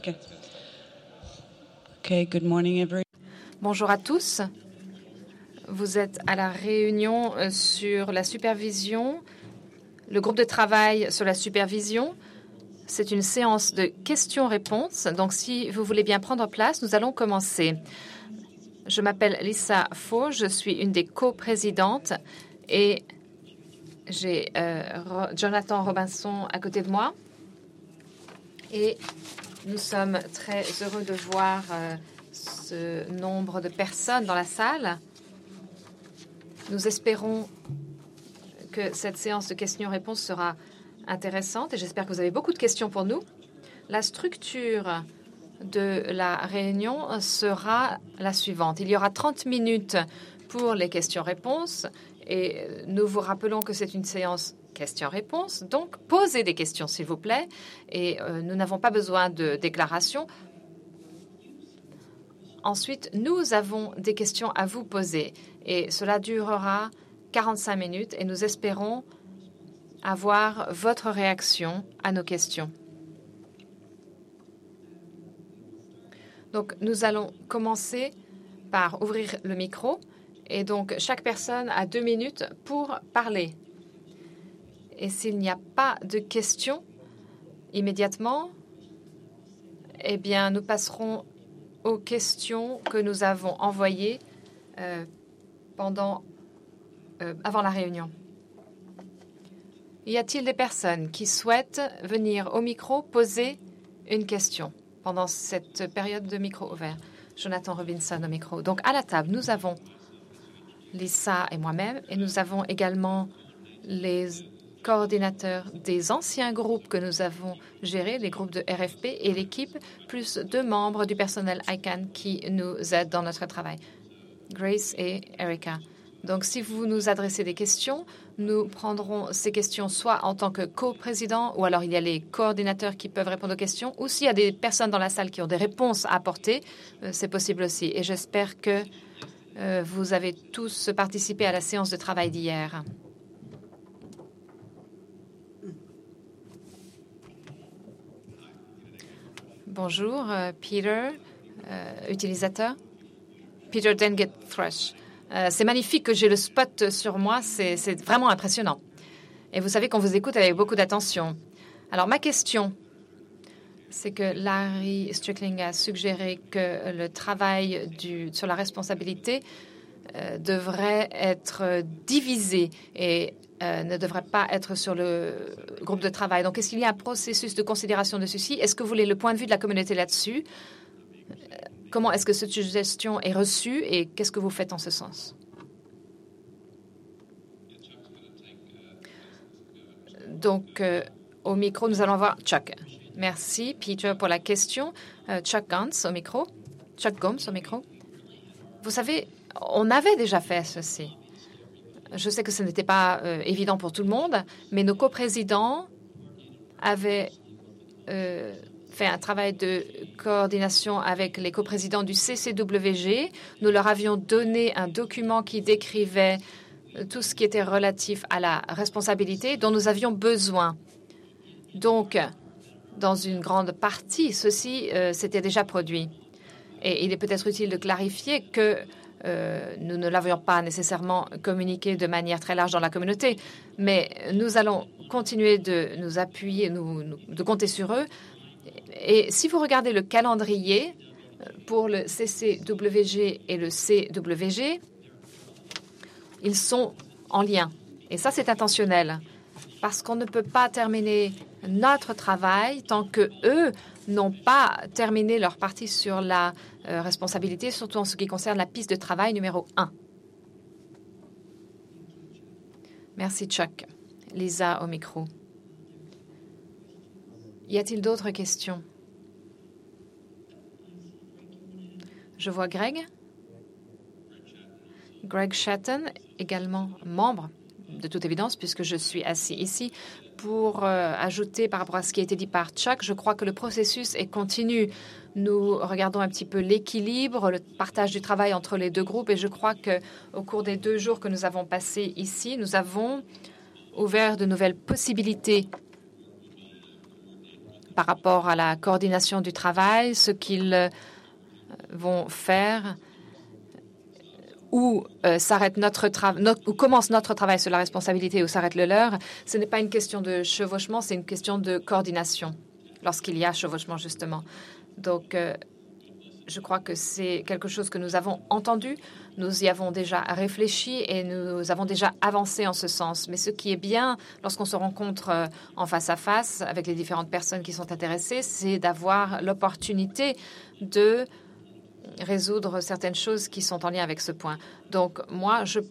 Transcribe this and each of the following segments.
Okay. Okay, good morning, everyone. Bonjour à tous. Vous êtes à la réunion sur la supervision, le groupe de travail sur la supervision. C'est une séance de questions-réponses. Donc, si vous voulez bien prendre place, nous allons commencer. Je m'appelle Lisa Faux, je suis une des coprésidentes et j'ai Jonathan Robinson à côté de moi. Et nous sommes très heureux de voir ce nombre de personnes dans la salle. Nous espérons que cette séance de questions-réponses sera intéressante et j'espère que vous avez beaucoup de questions pour nous. La structure de la réunion sera la suivante. Il y aura 30 minutes pour les questions-réponses et nous vous rappelons que c'est une séance questions-réponses. Donc, posez des questions, s'il vous plaît. Et nous n'avons pas besoin de déclaration. Ensuite, nous avons des questions à vous poser. Et cela durera 45 minutes et nous espérons avoir votre réaction à nos questions. Donc, nous allons commencer par ouvrir le micro. Et donc, chaque personne a 2 minutes pour parler. Et s'il n'y a pas de questions immédiatement, eh bien, nous passerons aux questions que nous avons envoyées avant la réunion. Y a-t-il des personnes qui souhaitent venir au micro poser une question pendant cette période de micro ouvert? Jonathan Robinson au micro. Donc, à la table, nous avons Lisa et moi-même, et nous avons également les coordinateurs des anciens groupes que nous avons gérés, les groupes de RFP et l'équipe, plus 2 membres du personnel ICANN qui nous aident dans notre travail, Grace et Erica. Donc, si vous nous adressez des questions, nous prendrons ces questions soit en tant que coprésident, ou alors il y a les coordinateurs qui peuvent répondre aux questions, ou s'il y a des personnes dans la salle qui ont des réponses à apporter, c'est possible aussi. Et j'espère que vous avez tous participé à la séance de travail d'hier. Bonjour, Peter, utilisateur. Peter Dengett Thrush. C'est magnifique que j'ai le spot sur moi, c'est vraiment impressionnant. Et vous savez qu'on vous écoute avec beaucoup d'attention. Alors, ma question, c'est que Larry Strickling a suggéré que le travail sur la responsabilité devrait être divisé et ne devrait pas être sur le groupe de travail. Donc, est-ce qu'il y a un processus de considération de ceci? Est-ce que vous voulez le point de vue de la communauté là-dessus? Comment est-ce que cette suggestion est reçue et qu'est-ce que vous faites en ce sens? Donc, au micro, nous allons voir Chuck. Merci, Peter, pour la question. Chuck Gomes au micro. Chuck Gomes au micro. Vous savez, on avait déjà fait ceci. Je sais que ce n'était pas évident pour tout le monde, mais nos coprésidents avaient fait un travail de coordination avec les coprésidents du CCWG. Nous leur avions donné un document qui décrivait tout ce qui était relatif à la responsabilité dont nous avions besoin. Donc, dans une grande partie, ceci s'était déjà produit. Et il est peut-être utile de clarifier que nous ne l'avions pas nécessairement communiqué de manière très large dans la communauté, mais nous allons continuer de nous appuyer, de compter sur eux. Et si vous regardez le calendrier pour le CCWG et le CWG, ils sont en lien. Et ça, c'est intentionnel, parce qu'on ne peut pas terminer notre travail tant qu'eux n'ont pas terminé leur partie sur la responsabilité, surtout en ce qui concerne la piste de travail numéro 1. Merci, Chuck. Lisa au micro. Y a-t-il d'autres questions? Je vois Greg. Greg Shatton, également membre, de toute évidence, puisque je suis assis ici, pour ajouter par rapport à ce qui a été dit par Chuck. Je crois que le processus est continu. Nous regardons un petit peu l'équilibre, le partage du travail entre les 2 groupes, et je crois qu'au cours des 2 jours que nous avons passés ici, nous avons ouvert de nouvelles possibilités par rapport à la coordination du travail, ce qu'ils vont faire, où où commence notre travail sur la responsabilité, où s'arrête le leur. Ce n'est pas une question de chevauchement, c'est une question de coordination, lorsqu'il y a chevauchement, justement. Donc, je crois que c'est quelque chose que nous avons entendu, nous y avons déjà réfléchi et nous avons déjà avancé en ce sens. Mais ce qui est bien lorsqu'on se rencontre en face à face avec les différentes personnes qui sont intéressées, c'est d'avoir l'opportunité de résoudre certaines choses qui sont en lien avec ce point. Donc, moi, je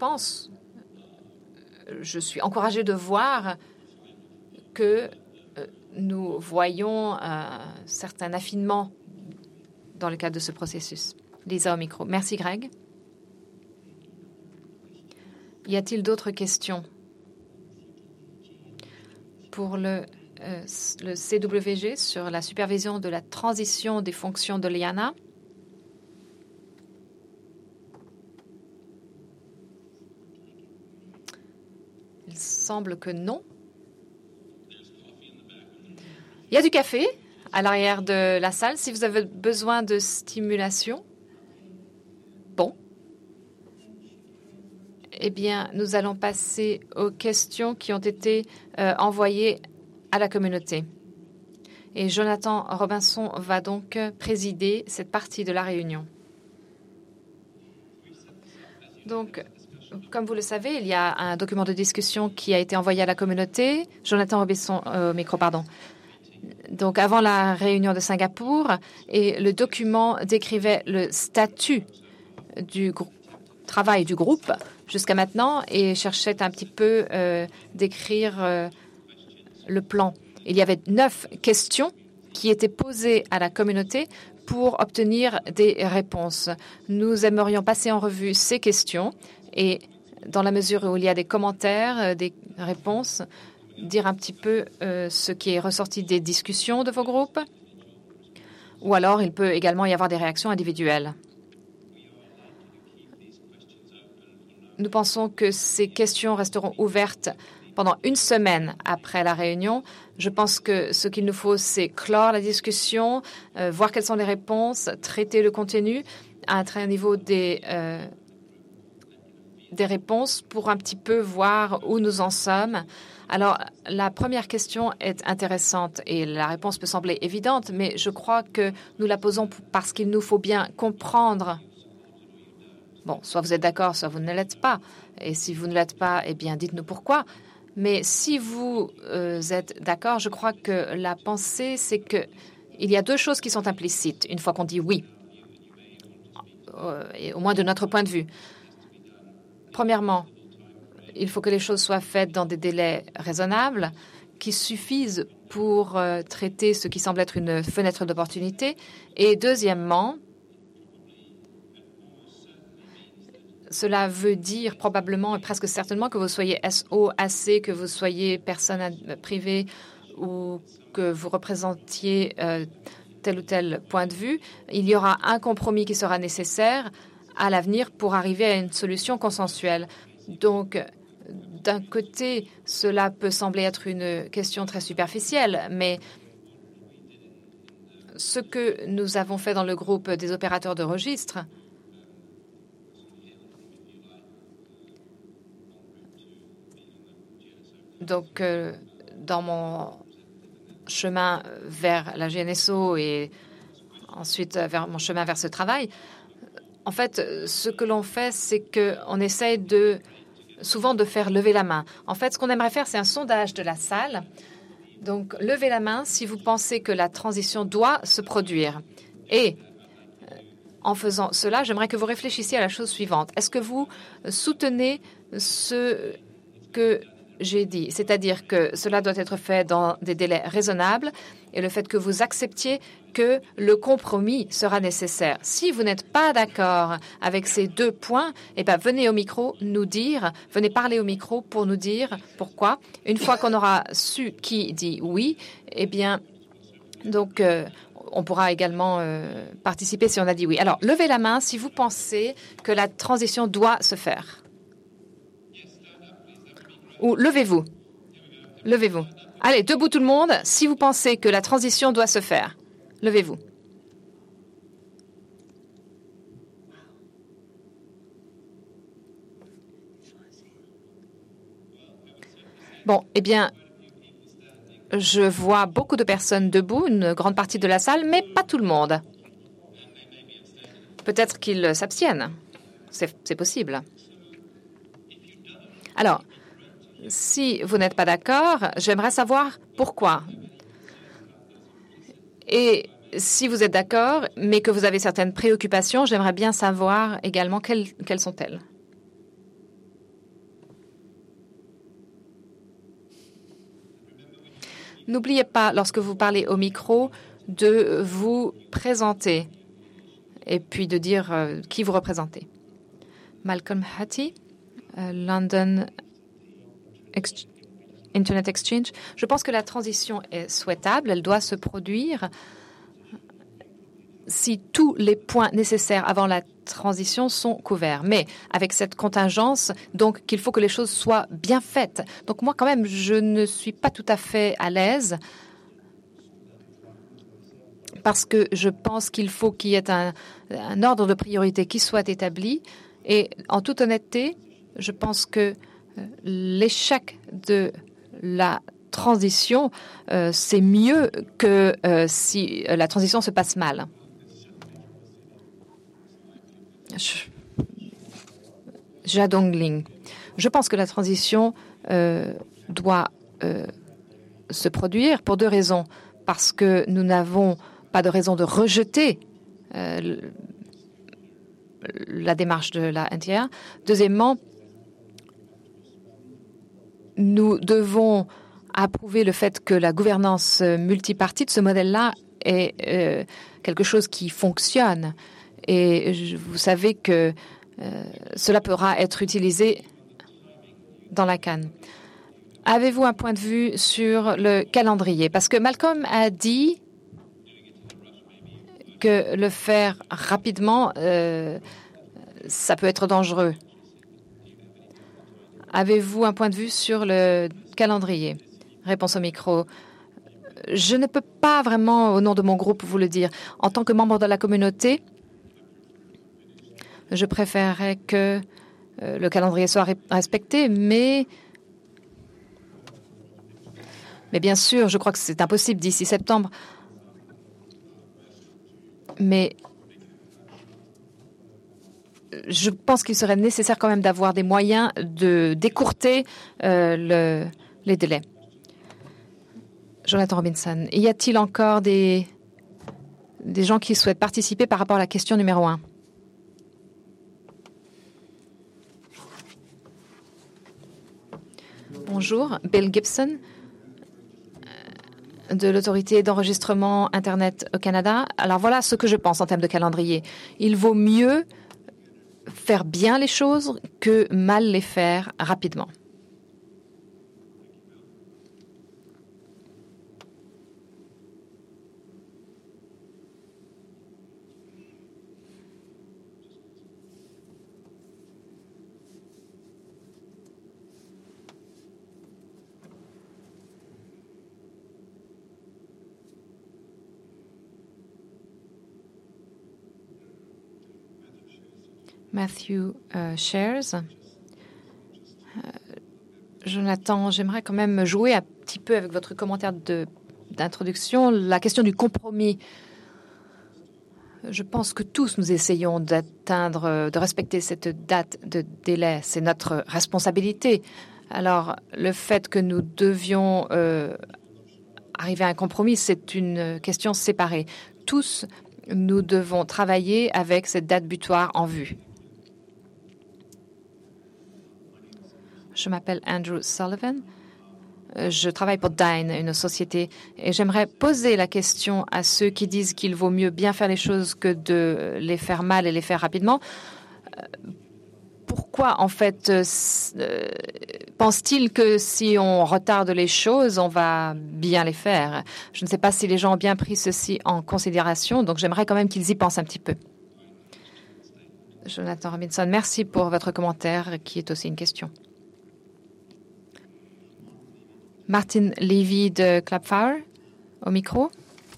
suis encouragée de voir que nous voyons un certain affinement dans le cadre de ce processus. Lisa au micro. Merci, Greg. Y a-t-il d'autres questions pour le CWG sur la supervision de la transition des fonctions de l'IANA? Il semble que non. Il y a du café à l'arrière de la salle si vous avez besoin de stimulation. Bon. Eh bien, nous allons passer aux questions qui ont été envoyées à la communauté. Et Jonathan Robinson va donc présider cette partie de la réunion. Donc, comme vous le savez, il y a un document de discussion qui a été envoyé à la communauté. Jonathan Robinson, micro, pardon. Donc, avant la réunion de Singapour, et le document décrivait le statut du travail du groupe jusqu'à maintenant et cherchait un petit peu décrire le plan. Il y avait 9 questions qui étaient posées à la communauté pour obtenir des réponses. Nous aimerions passer en revue ces questions et, dans la mesure où il y a des commentaires, des réponses, dire un petit peu ce qui est ressorti des discussions de vos groupes, ou alors il peut également y avoir des réactions individuelles. Nous pensons que ces questions resteront ouvertes pendant une semaine après la réunion. Je pense que ce qu'il nous faut, c'est clore la discussion, voir quelles sont les réponses, traiter le contenu à un niveau des réponses pour un petit peu voir où nous en sommes. Alors, la première question est intéressante et la réponse peut sembler évidente, mais je crois que nous la posons parce qu'il nous faut bien comprendre. Bon, soit vous êtes d'accord, soit vous ne l'êtes pas. Et si vous ne l'êtes pas, eh bien, dites-nous pourquoi. Mais si vous êtes d'accord, je crois que la pensée, c'est qu'il y a 2 choses qui sont implicites une fois qu'on dit oui, et au moins de notre point de vue. Premièrement, il faut que les choses soient faites dans des délais raisonnables qui suffisent pour traiter ce qui semble être une fenêtre d'opportunité. Et deuxièmement, cela veut dire probablement et presque certainement que vous soyez SO, AC, que vous soyez personne privée ou que vous représentiez tel ou tel point de vue. Il y aura un compromis qui sera nécessaire à l'avenir pour arriver à une solution consensuelle. Donc, d'un côté, cela peut sembler être une question très superficielle, mais ce que nous avons fait dans le groupe des opérateurs de registre, donc dans mon chemin vers la GNSO et ensuite vers mon chemin vers ce travail, en fait, ce que l'on fait, c'est qu'on essaye souvent de faire lever la main. En fait, ce qu'on aimerait faire, c'est un sondage de la salle. Donc, levez la main si vous pensez que la transition doit se produire. Et en faisant cela, j'aimerais que vous réfléchissiez à la chose suivante. Est-ce que vous soutenez ce que j'ai dit, c'est-à-dire que cela doit être fait dans des délais raisonnables et le fait que vous acceptiez que le compromis sera nécessaire. Si vous n'êtes pas d'accord avec ces 2 points, eh bien, venez au micro nous dire, venez parler au micro pour nous dire pourquoi. Une fois qu'on aura su qui dit oui, eh bien, donc, on pourra également participer si on a dit oui. Alors, levez la main si vous pensez que la transition doit se faire. Ou levez-vous. Levez-vous. Allez, debout tout le monde, si vous pensez que la transition doit se faire. Levez-vous. Bon, eh bien, je vois beaucoup de personnes debout, une grande partie de la salle, mais pas tout le monde. Peut-être qu'ils s'abstiennent. C'est possible. Alors, si vous n'êtes pas d'accord, j'aimerais savoir pourquoi. Et si vous êtes d'accord, mais que vous avez certaines préoccupations, j'aimerais bien savoir également quelles sont-elles. N'oubliez pas, lorsque vous parlez au micro, de vous présenter et puis de dire qui vous représentez. Malcolm Hattie, London Internet Exchange. Je pense que la transition est souhaitable, elle doit se produire si tous les points nécessaires avant la transition sont couverts. Mais avec cette contingence, donc qu'il faut que les choses soient bien faites. Donc moi, quand même, je ne suis pas tout à fait à l'aise parce que je pense qu'il faut qu'il y ait un ordre de priorité qui soit établi. Et en toute honnêteté, je pense que l'échec de la transition, c'est mieux que si la transition se passe mal. Jadongling. Je pense que la transition doit se produire pour deux raisons. Parce que nous n'avons pas de raison de rejeter la démarche de la NTR. Deuxièmement, nous devons approuver le fait que la gouvernance multipartite, ce modèle-là, est quelque chose qui fonctionne. Et vous savez que cela pourra être utilisé dans la Cannes. Avez-vous un point de vue sur le calendrier? Parce que Malcolm a dit que le faire rapidement, ça peut être dangereux. Avez-vous un point de vue sur le calendrier? Réponse au micro. Je ne peux pas vraiment, au nom de mon groupe, vous le dire. En tant que membre de la communauté, je préférerais que le calendrier soit respecté, mais bien sûr, je crois que c'est impossible d'ici septembre. Mais je pense qu'il serait nécessaire quand même d'avoir des moyens d'écourter les délais. Jonathan Robinson, y a-t-il encore des gens qui souhaitent participer par rapport à la question numéro 1? Bonjour, Bill Gibson, de l'autorité d'enregistrement Internet au Canada. Alors voilà ce que je pense en termes de calendrier. Il vaut mieux faire bien les choses que mal les faire rapidement. Matthew Shares. Jonathan, j'aimerais quand même jouer un petit peu avec votre commentaire d'introduction. La question du compromis. Je pense que tous nous essayons de respecter cette date de délai. C'est notre responsabilité. Alors, le fait que nous devions arriver à un compromis, c'est une question séparée. Tous, nous devons travailler avec cette date butoir en vue. Je m'appelle Andrew Sullivan. Je travaille pour Dyn, une société, et j'aimerais poser la question à ceux qui disent qu'il vaut mieux bien faire les choses que de les faire mal et les faire rapidement. Pourquoi, en fait, pense-t-il que si on retarde les choses, on va bien les faire? Je ne sais pas si les gens ont bien pris ceci en considération, donc j'aimerais quand même qu'ils y pensent un petit peu. Jonathan Robinson, merci pour votre commentaire, qui est aussi une question. Martin Levy de Clapfire, au micro.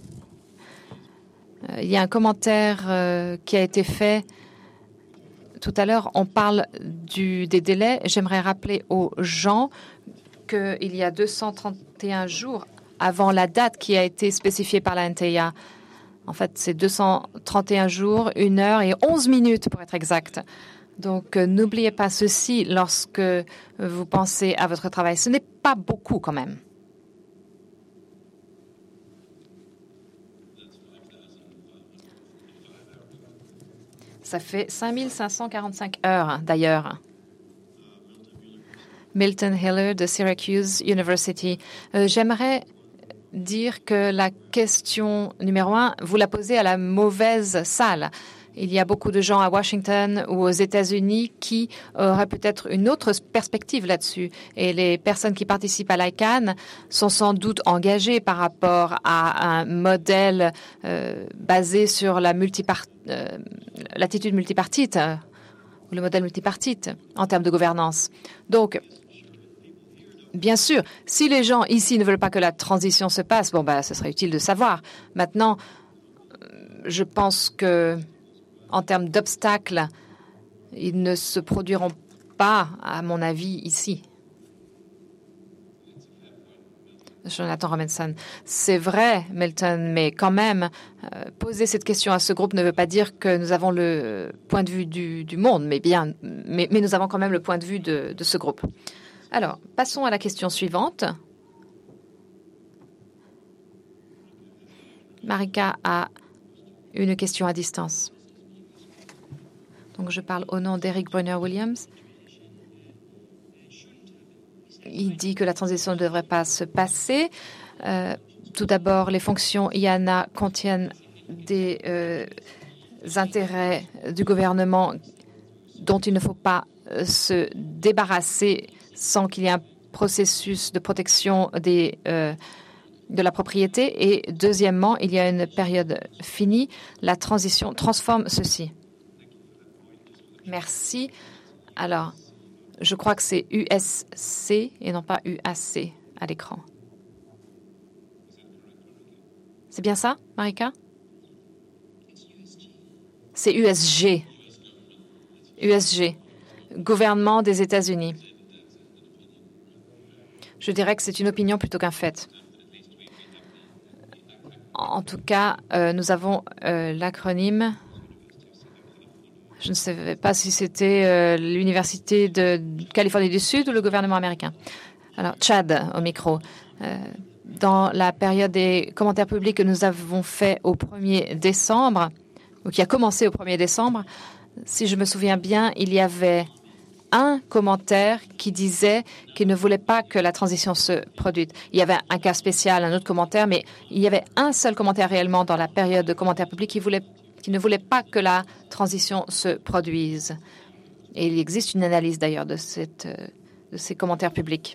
Il y a un commentaire qui a été fait tout à l'heure. On parle des délais. J'aimerais rappeler aux gens qu'il y a 231 jours avant la date qui a été spécifiée par la NTIA. En fait, c'est 231 jours, 1 heure et 11 minutes pour être exact. Donc, n'oubliez pas ceci lorsque vous pensez à votre travail. Ce n'est pas beaucoup quand même. Ça fait 5545 heures, d'ailleurs. Milton Hiller de Syracuse University. J'aimerais dire que la question numéro 1, vous la posez à la mauvaise salle. Il y a beaucoup de gens à Washington ou aux États-Unis qui auraient peut-être une autre perspective là-dessus. Et les personnes qui participent à l'ICANN sont sans doute engagées par rapport à un modèle basé sur l'attitude multipartite, ou le modèle multipartite en termes de gouvernance. Donc, bien sûr, si les gens ici ne veulent pas que la transition se passe, ce serait utile de savoir. Maintenant, je pense que en termes d'obstacles, ils ne se produiront pas, à mon avis, ici. Jonathan Robinson. C'est vrai, Milton, mais quand même, poser cette question à ce groupe ne veut pas dire que nous avons le point de vue du monde, mais nous avons quand même le point de vue de ce groupe. Alors, passons à la question suivante. Marika a une question à distance. Donc, je parle au nom d'Eric Brunner-Williams. Il dit que la transition ne devrait pas se passer. Tout d'abord, les fonctions IANA contiennent des intérêts du gouvernement dont il ne faut pas se débarrasser sans qu'il y ait un processus de protection de la propriété. Et deuxièmement, il y a une période finie. La transition transforme ceci. Merci. Alors, je crois que c'est USC et non pas UAC à l'écran. C'est bien ça, Marika? C'est USG. USG, gouvernement des États-Unis. Je dirais que c'est une opinion plutôt qu'un fait. En tout cas, nous avons l'acronyme. Je ne savais pas si c'était l'Université de Californie du Sud ou le gouvernement américain. Alors, Chad, au micro. Dans la période des commentaires publics que nous avons fait au 1er décembre, ou qui a commencé au 1er décembre, si je me souviens bien, il y avait un commentaire qui disait qu'il ne voulait pas que la transition se produise. Il y avait un cas spécial, un autre commentaire, mais il y avait un seul commentaire réellement dans la période de commentaires publics qui ne voulait pas que la transition se produise. Et il existe une analyse d'ailleurs de ces commentaires publics.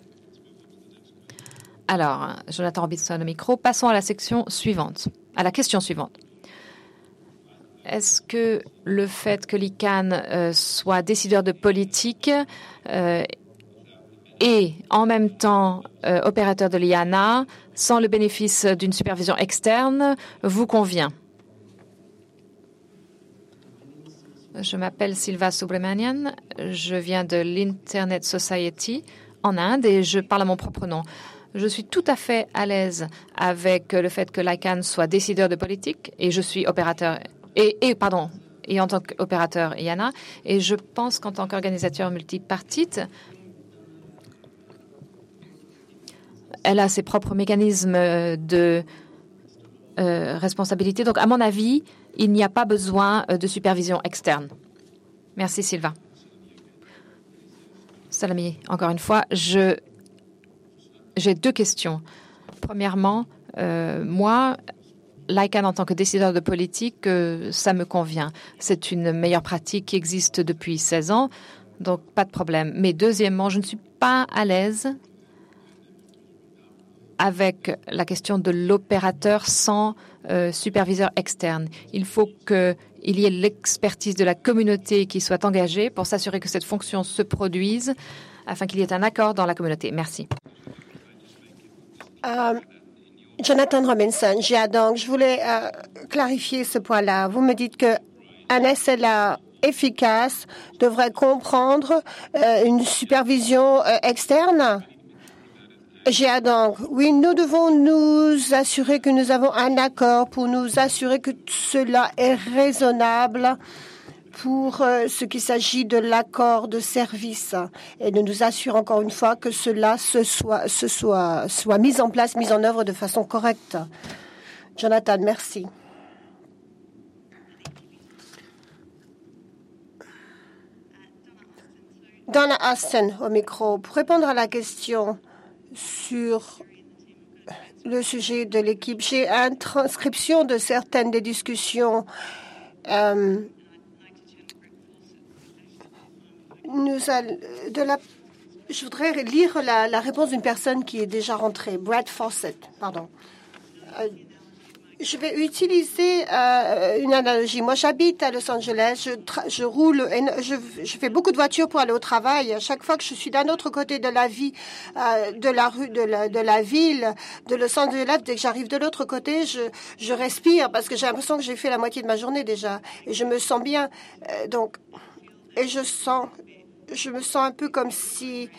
Alors, Jonathan Robinson au micro. Passons à la section suivante, à la question suivante. Est-ce que le fait que l'ICANN soit décideur de politique et en même temps opérateur de l'IANA, sans le bénéfice d'une supervision externe, vous convient? Je m'appelle Silva Subramanian, je viens de l'Internet Society en Inde et je parle à mon propre nom. Je suis tout à fait à l'aise avec le fait que l'ICANN soit décideur de politique et je suis opérateur et en tant qu'opérateur IANA. Et je pense qu'en tant qu'organisateur multipartite, elle a ses propres mécanismes de responsabilité. Donc, à mon avis, il n'y a pas besoin de supervision externe. Merci, Sylvain. Salami, encore une fois, j'ai 2 questions. Premièrement, moi, l'ICANN en tant que décideur de politique, ça me convient. C'est une meilleure pratique qui existe depuis 16 ans, donc pas de problème. Mais deuxièmement, je ne suis pas à l'aise avec la question de l'opérateur sans superviseur externe. Il faut qu'il y ait l'expertise de la communauté qui soit engagée pour s'assurer que cette fonction se produise afin qu'il y ait un accord dans la communauté. Merci. Jonathan Robinson, donc, je voulais clarifier ce point-là. Vous me dites qu'un SLA efficace devrait comprendre une supervision externe. Donc, oui, nous devons nous assurer que nous avons un accord pour nous assurer que cela est raisonnable pour ce qui s'agit de l'accord de service et de nous assurer encore une fois que cela soit mis en place, mis en œuvre de façon correcte. Jonathan, merci. Donna Austin au micro. Pour répondre à la question sur le sujet de l'équipe, j'ai une transcription de certaines des discussions. Je voudrais lire la réponse d'une personne qui est déjà rentrée, Brad Fawcett, pardon. Je vais utiliser une analogie. Moi, j'habite à Los Angeles. Je roule, je fais beaucoup de voitures pour aller au travail. À chaque fois que je suis d'un autre côté de la vie, de la rue, de la ville, de Los Angeles, dès que j'arrive de l'autre côté, je respire parce que j'ai l'impression que j'ai fait la moitié de ma journée déjà et je me sens bien. Je me sens un peu comme si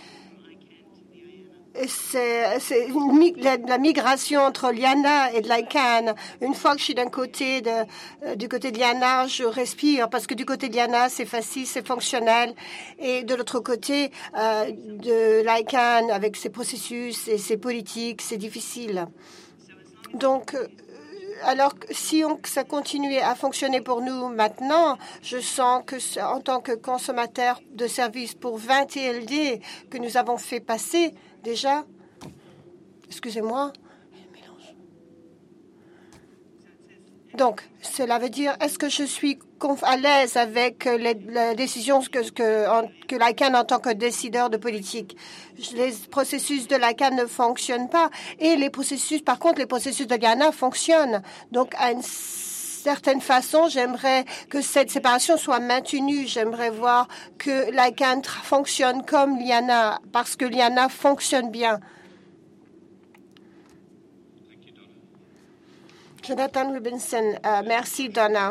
c'est la migration entre Liana et de Lycan. Une fois que je suis du côté de Liana, je respire parce que du côté de Liana, c'est facile, c'est fonctionnel. Et de l'autre côté de Lycan, avec ses processus et ses politiques, c'est difficile. Donc, alors, si ça continuait à fonctionner pour nous maintenant, je sens que en tant que consommateur de services pour 20 TLD que nous avons fait passer déjà, excusez-moi, donc cela veut dire, est-ce que je suis à l'aise avec les décisions que l'ICANN en tant que décideur de politique? Les processus de l'ICANN ne fonctionnent pas et par contre, les processus de Liana fonctionnent. Donc, à une certaine façon, j'aimerais que cette séparation soit maintenue. J'aimerais voir que l'ICANN fonctionne comme Liana parce que Liana fonctionne bien. Jonathan Robinson, merci Donna.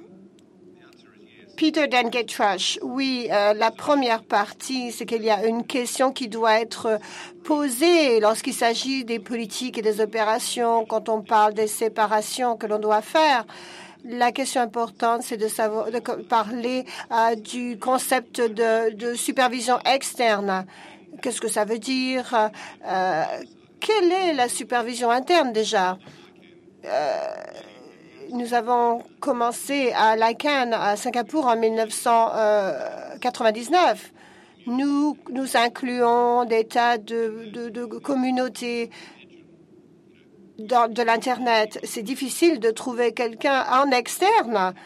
Peter Dengetrush, oui, la première partie, c'est qu'il y a une question qui doit être posée lorsqu'il s'agit des politiques et des opérations, quand on parle des séparations que l'on doit faire. La question importante, c'est de parler du concept de supervision externe. Qu'est-ce que ça veut dire? Quelle est la supervision interne déjà? Nous avons commencé à l'ICANN à Singapour en 1999. Nous incluons des tas de communautés de l'Internet. C'est difficile de trouver quelqu'un en externe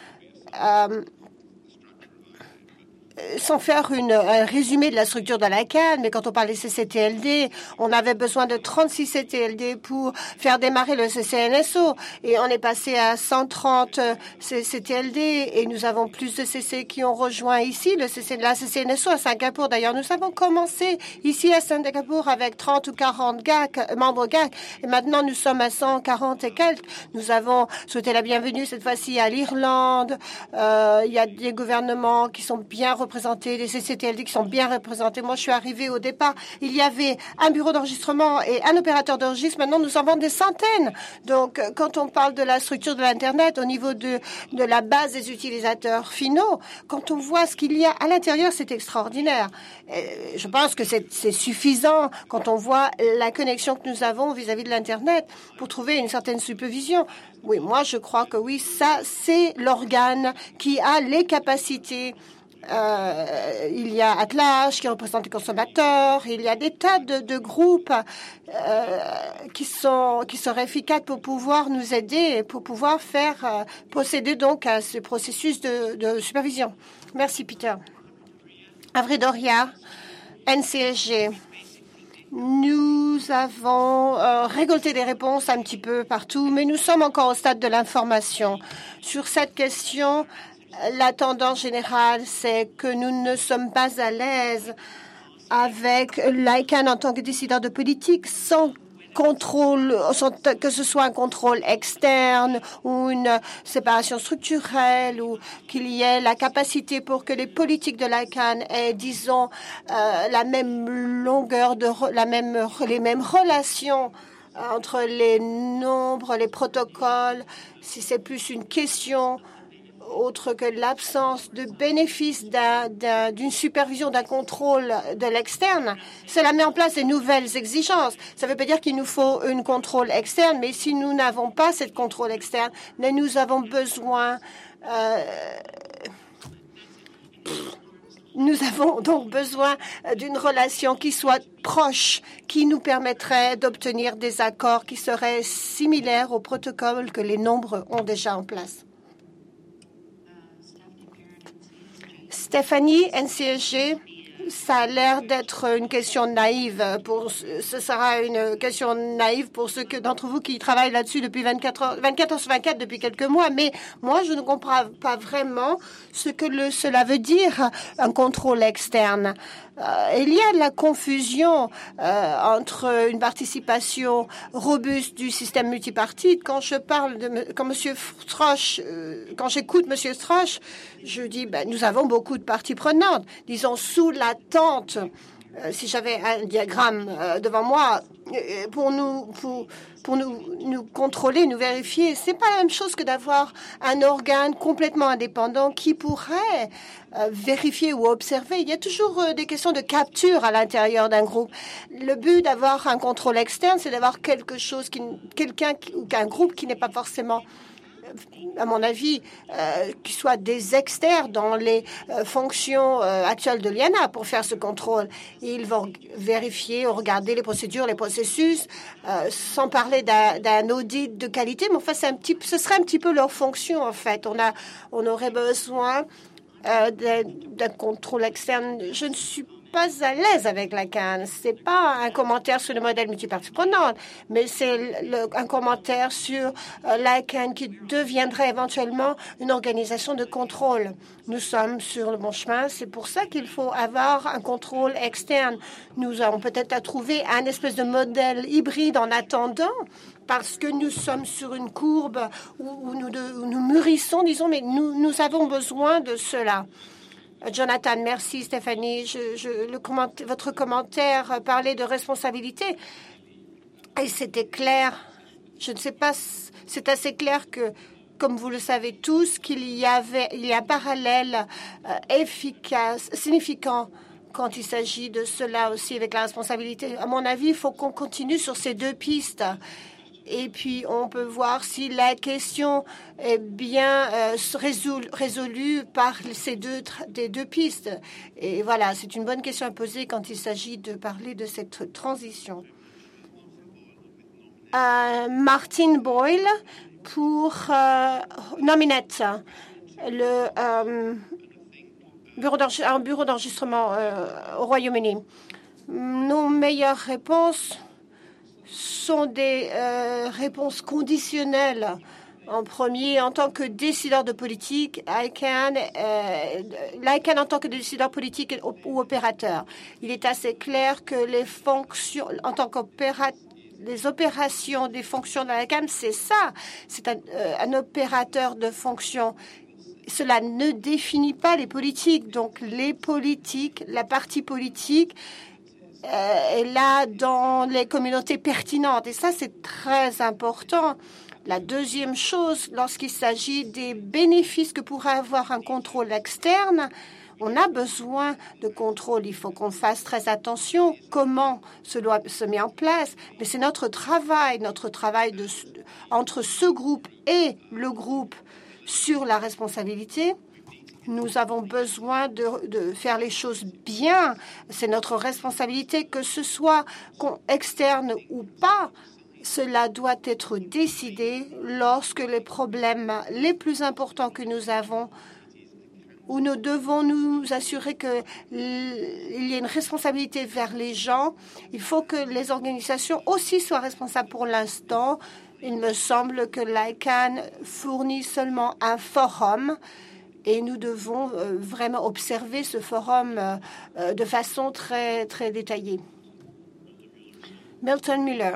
sans faire un résumé de la structure de l'ICANN, mais quand on parlait CCTLD, on avait besoin de 36 CTLD pour faire démarrer le CCNSO. Et on est passé à 130 CTLD et nous avons plus de CC qui ont rejoint ici la CCNSO à Singapour. D'ailleurs, nous avons commencé ici à Singapour avec 30 ou 40 membres GAC et maintenant nous sommes à 140 et quelques. Nous avons souhaité la bienvenue cette fois-ci à l'Irlande. Il y a des gouvernements qui sont bien représentés, des CCTLD qui sont bien représentés. Moi, je suis arrivée au départ, il y avait un bureau d'enregistrement et un opérateur d'enregistrement. Maintenant, nous en avons des centaines. Donc, quand on parle de la structure de l'Internet, au niveau de la base des utilisateurs finaux, quand on voit ce qu'il y a à l'intérieur, c'est extraordinaire. Et je pense que c'est suffisant quand on voit la connexion que nous avons vis-à-vis de l'Internet pour trouver une certaine supervision. Oui, moi, je crois que oui, ça, c'est l'organe qui a les capacités. Il y a Atlas qui représente les consommateurs. Il y a des tas de groupes qui seraient efficaces pour pouvoir nous aider, pour pouvoir faire procéder donc à ce processus de supervision. Merci, Peter. Avril Doria, NCSG. Nous avons récolté des réponses un petit peu partout, mais nous sommes encore au stade de l'information. Sur cette question, la tendance générale, c'est que nous ne sommes pas à l'aise avec l'ICANN en tant que décideur de politique sans contrôle, que ce soit un contrôle externe ou une séparation structurelle, ou qu'il y ait la capacité pour que les politiques de l'ICANN aient, disons, la même longueur les mêmes relations entre les nombres, les protocoles, si c'est plus une question autre que l'absence de bénéfice d'une supervision, d'un contrôle de l'externe, cela met en place de nouvelles exigences. Ça ne veut pas dire qu'il nous faut un contrôle externe, mais si nous n'avons pas ce contrôle externe, nous avons besoin... Nous avons donc besoin d'une relation qui soit proche, qui nous permettrait d'obtenir des accords qui seraient similaires au protocole que les nombres ont déjà en place. Stéphanie, NCSG, ça a l'air d'être une question naïve. Ce sera une question naïve pour ceux d'entre vous qui travaillent là-dessus depuis 24 heures sur 24 depuis quelques mois. Mais moi, je ne comprends pas vraiment ce que cela veut dire, un contrôle externe. Il y a de la confusion entre une participation robuste du système multipartite. Quand je parle quand Monsieur Stroche, quand j'écoute Monsieur Stroche, je dis nous avons beaucoup de parties prenantes. Disons sous la tente. Si j'avais un diagramme devant moi pour nous contrôler, nous vérifier, c'est pas la même chose que d'avoir un organe complètement indépendant qui pourrait vérifier ou observer. Il y a toujours des questions de capture à l'intérieur d'un groupe. Le but d'avoir un contrôle externe, c'est d'avoir quelqu'un ou qu'un groupe qui n'est pas forcément, à mon avis, qui soit des experts dans les fonctions actuelles de l'IANA pour faire ce contrôle. Ils vont vérifier, regarder les procédures, les processus, sans parler d'un audit de qualité, mais enfin, ce serait un petit peu leur fonction, en fait. On aurait besoin d'un contrôle externe. Je ne suis pas à l'aise avec l'ICANN. C'est pas un commentaire sur le modèle multipartie prenante, mais c'est un commentaire sur l'ICANN qui deviendrait éventuellement une organisation de contrôle. Nous sommes sur le bon chemin. C'est pour ça qu'il faut avoir un contrôle externe. Nous avons peut-être à trouver un espèce de modèle hybride en attendant, parce que nous sommes sur une courbe où nous mûrissons, disons, mais nous avons besoin de cela. Jonathan, merci Stéphanie. Votre commentaire parlait de responsabilité et c'était clair. Je ne sais pas, c'est assez clair que, comme vous le savez tous, il y a un parallèle efficace, significant quand il s'agit de cela aussi avec la responsabilité. À mon avis, il faut qu'on continue sur ces deux pistes. Et puis, on peut voir si la question est bien résolue par des deux pistes. Et voilà, c'est une bonne question à poser quand il s'agit de parler de cette transition. Martin Boyle pour Nominate, le bureau d'enregistrement au Royaume-Uni. Nos meilleures réponses sont des réponses conditionnelles. En premier, en tant que décideur de politique, l'ICANN en tant que décideur politique ou opérateur. Il est assez clair que les fonctions, en tant qu'opérateur, les opérations des fonctions de l'ICANN, c'est ça. C'est un opérateur de fonctions. Cela ne définit pas les politiques. Donc, les politiques, la partie politique, est là dans les communautés pertinentes. Et ça, c'est très important. La deuxième chose, lorsqu'il s'agit des bénéfices que pourrait avoir un contrôle externe, on a besoin de contrôle. Il faut qu'on fasse très attention comment cela se met en place. Mais c'est notre travail entre ce groupe et le groupe sur la responsabilité. Nous avons besoin de faire les choses bien. C'est notre responsabilité, que ce soit externe ou pas. Cela doit être décidé lorsque les problèmes les plus importants que nous avons, où nous devons nous assurer qu'il y ait une responsabilité vers les gens. Il faut que les organisations aussi soient responsables. Pour l'instant, il me semble que l'ICANN fournit seulement un forum. Et nous devons vraiment observer ce forum de façon très, très détaillée. Milton Miller,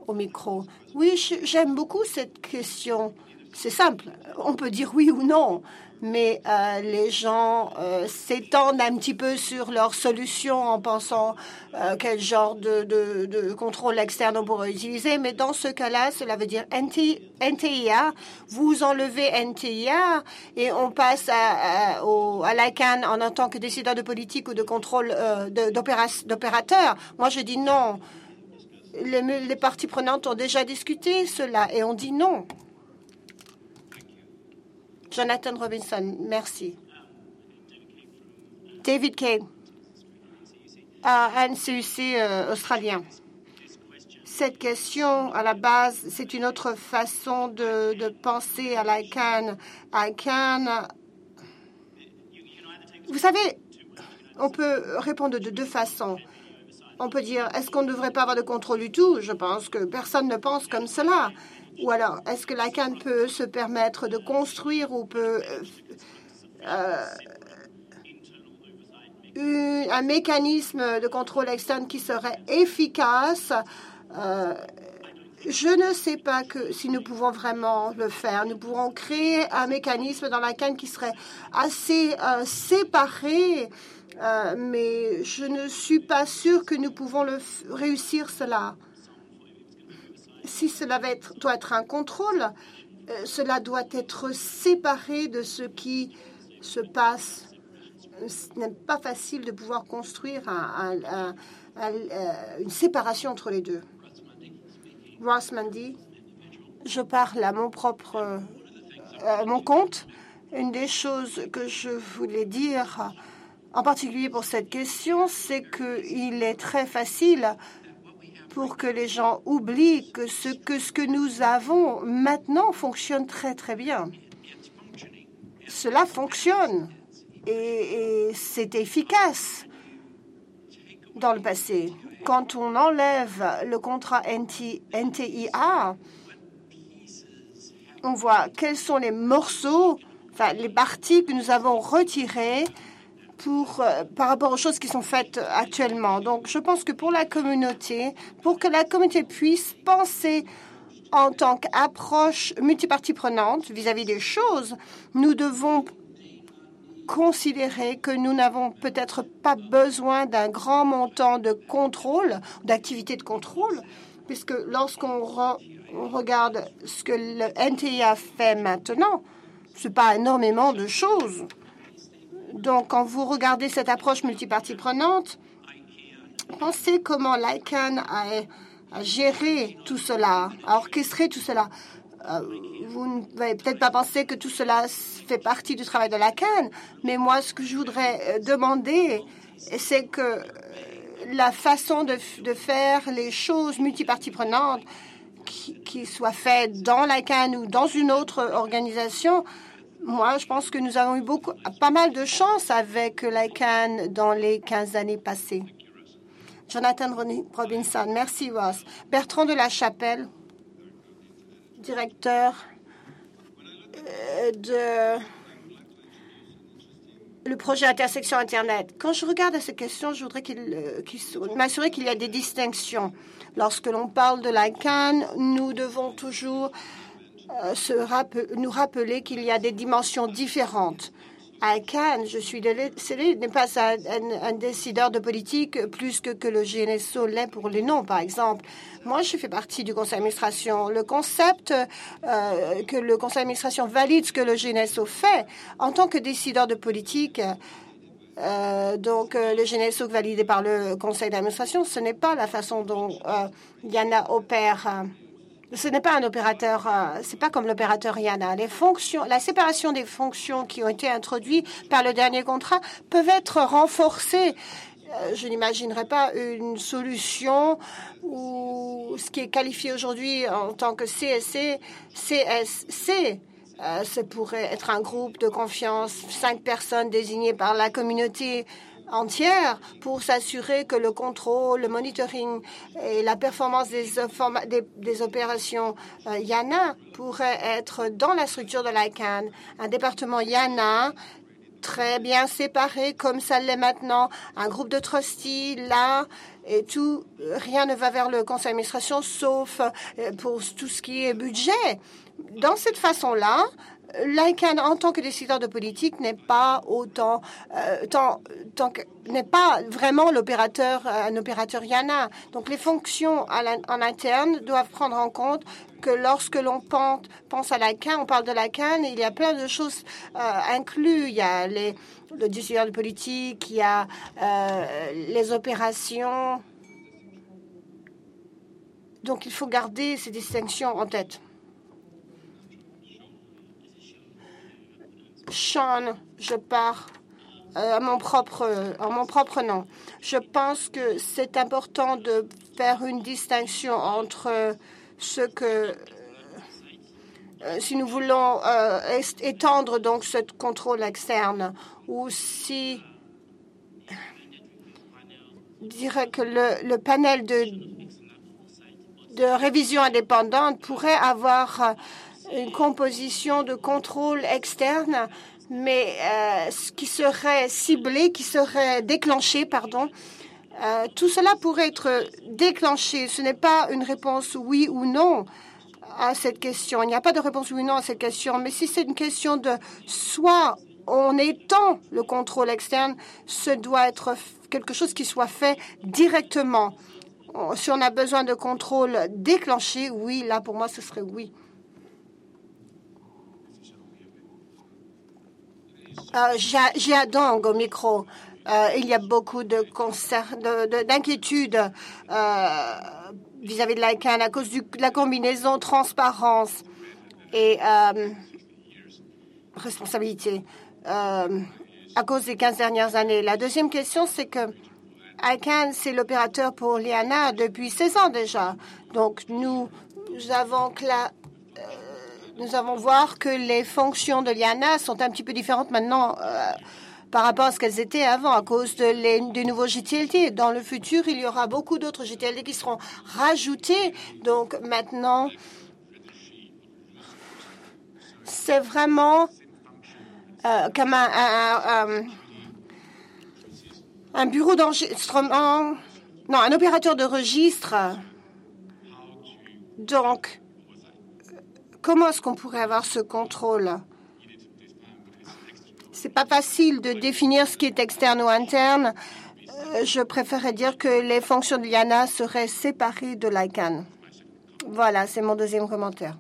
au micro. Oui, j'aime beaucoup cette question. C'est simple. On peut dire oui ou non. Mais les gens s'étendent un petit peu sur leurs solutions en pensant quel genre de contrôle externe on pourrait utiliser. Mais dans ce cas-là, cela veut dire NTIA. Vous enlevez NTIA et on passe à l'ICANN en tant que décideur de politique ou de contrôle d'opérateur. Moi, je dis non. Les parties prenantes ont déjà discuté cela et on dit non. Jonathan Robinson, merci. David Kay, NCUC australien. Cette question, à la base, c'est une autre façon de penser à l'ICANN. ICANN, vous savez, on peut répondre de deux façons. On peut dire, est-ce qu'on ne devrait pas avoir de contrôle du tout? Je pense que personne ne pense comme cela. Ou alors, est-ce que l'ICANN peut se permettre de construire ou peut un mécanisme de contrôle externe qui serait efficace? Je ne sais pas si nous pouvons vraiment le faire. Nous pourrons créer un mécanisme dans l'ICANN qui serait assez séparé, mais je ne suis pas sûre que nous pouvons réussir cela. Si cela doit être un contrôle, cela doit être séparé de ce qui se passe. Ce n'est pas facile de pouvoir construire une séparation entre les deux. Ross Mundy, je parle à mon compte. Une des choses que je voulais dire, en particulier pour cette question, c'est qu'il est très facile pour que les gens oublient que ce que nous avons maintenant fonctionne très, très bien. Cela fonctionne et c'est efficace dans le passé. Quand on enlève le contrat NTIA, on voit quels sont les morceaux, enfin les parties que nous avons retirées par rapport aux choses qui sont faites actuellement. Donc, je pense que pour que la communauté puisse penser en tant qu'approche multipartie prenante vis-à-vis des choses, nous devons considérer que nous n'avons peut-être pas besoin d'un grand montant de contrôle, d'activité de contrôle, puisque lorsqu'on regarde ce que le NTIA fait maintenant, ce n'est pas énormément de choses. Donc, quand vous regardez cette approche multipartie prenante, pensez comment l'ICANN a géré tout cela, a orchestré tout cela. Vous ne n'avez peut-être pas pensé que tout cela fait partie du travail de l'ICANN, mais moi, ce que je voudrais demander, c'est que la façon de faire les choses multipartie prenante qui soient faites dans l'ICANN ou dans une autre organisation. Moi, je pense que nous avons eu pas mal de chance avec l'ICANN dans les 15 années passées. Jonathan Robinson, merci Ross. Bertrand de la Chapelle, directeur de le projet Intersection Internet. Quand je regarde à ces questions, je voudrais m'assurer qu'il y a des distinctions. Lorsque l'on parle de l'ICANN, nous devons toujours nous rappeler qu'il y a des dimensions différentes. ICANN, je suis désolée, n'est pas un décideur de politique plus que le GNSO l'est pour les noms, par exemple. Moi, je fais partie du conseil d'administration. Le concept que le conseil d'administration valide ce que le GNSO fait en tant que décideur de politique, donc le GNSO validé par le conseil d'administration, ce n'est pas la façon dont Yana opère. Ce n'est pas un opérateur, c'est pas comme l'opérateur IANA. Les fonctions, la séparation des fonctions qui ont été introduites par le dernier contrat peuvent être renforcées. Je n'imaginerais pas une solution où ce qui est qualifié aujourd'hui en tant que CSC, ça pourrait être un groupe de confiance, 5 personnes désignées par la communauté entière pour s'assurer que le contrôle, le monitoring et la performance des opérations YANA pourraient être dans la structure de l'ICANN. Un département YANA très bien séparé, comme ça l'est maintenant, un groupe de trustees là, et tout, rien ne va vers le conseil d'administration, sauf pour tout ce qui est budget. Dans cette façon-là, l'ICANN, en tant que décideur de politique, n'est pas autant, n'est pas vraiment l'opérateur, un opérateur IANA. Donc, les fonctions en interne doivent prendre en compte que lorsque l'on pense à l'ICANN, on parle de l'ICANN, il y a plein de choses inclus. Il y a le décideur de politique, il y a les opérations. Donc, il faut garder ces distinctions en tête. Sean, je pars en mon propre nom. Je pense que c'est important de faire une distinction entre ce que, si nous voulons étendre donc ce contrôle externe, ou si je dirais que le panel de révision indépendante pourrait avoir une composition de contrôle externe, mais qui serait ciblé, qui serait déclenché, pardon. Tout cela pourrait être déclenché. Ce n'est pas une réponse oui ou non à cette question. Il n'y a pas de réponse oui ou non à cette question. Mais si c'est une question de soit on étend le contrôle externe, ce doit être quelque chose qui soit fait directement. Si on a besoin de contrôle déclenché, oui, là pour moi ce serait oui. Jiadong au micro. Il y a beaucoup d'inquiétudes vis-à-vis de l'ICANN à cause de la combinaison transparence et responsabilité à cause des 15 dernières années. La deuxième question, c'est que ICANN, c'est l'opérateur pour l'IANA depuis 16 ans déjà. Donc, nous avons voir que les fonctions de l'IANA sont un petit peu différentes maintenant par rapport à ce qu'elles étaient avant à cause des nouveaux GTLD. Dans le futur, il y aura beaucoup d'autres GTLD qui seront rajoutés. Donc maintenant, c'est vraiment comme un bureau d'enregistrement, non, un opérateur de registre. Donc, comment est-ce qu'on pourrait avoir ce contrôle? C'est pas facile de définir ce qui est externe ou interne. Je préférerais dire que les fonctions de l'IANA seraient séparées de l'ICANN. Voilà, c'est mon deuxième commentaire.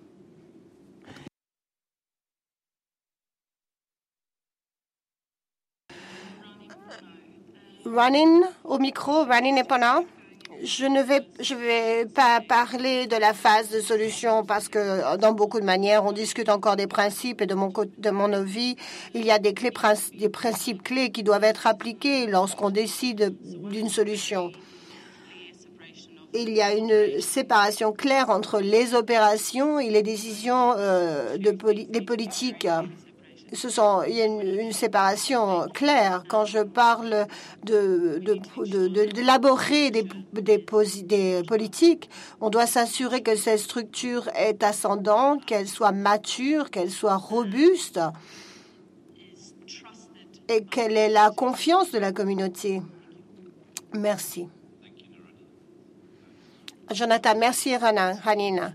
Ranin au micro. Ranin n'est pas là. Je vais pas parler de la phase de solution parce que dans beaucoup de manières, on discute encore des principes et de mon avis, il y a des principes clés qui doivent être appliqués lorsqu'on décide d'une solution. Il y a une séparation claire entre les opérations et les décisions des politiques. Il y a une séparation claire. Quand je parle d'élaborer des politiques, on doit s'assurer que cette structure est ascendante, qu'elle soit mature, qu'elle soit robuste et qu'elle ait la confiance de la communauté. Merci. Jonathan, merci Ranina.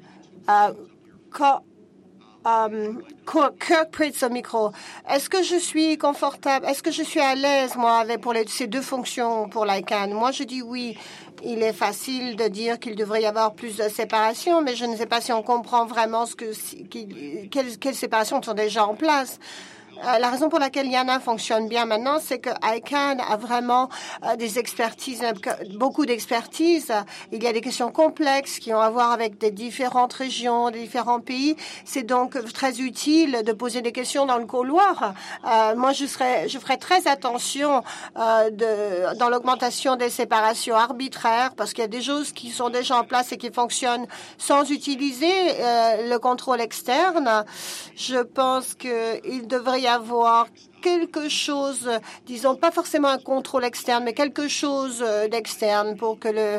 Kirk Pritz au micro. Est-ce que je suis confortable? Est-ce que je suis à l'aise, moi, avec ces deux fonctions pour l'ICANN? Moi, je dis oui. Il est facile de dire qu'il devrait y avoir plus de séparation, mais je ne sais pas si on comprend vraiment quelles séparations sont déjà en place. La raison pour laquelle l'IANA fonctionne bien maintenant, c'est que ICANN a vraiment des expertises, beaucoup d'expertise. Il y a des questions complexes qui ont à voir avec des différentes régions, des différents pays. C'est donc très utile de poser des questions dans le couloir. Moi, je ferai très attention dans l'augmentation des séparations arbitraires parce qu'il y a des choses qui sont déjà en place et qui fonctionnent sans utiliser le contrôle externe. Je pense qu'il devrait y avoir quelque chose, disons pas forcément un contrôle externe, mais quelque chose d'externe pour que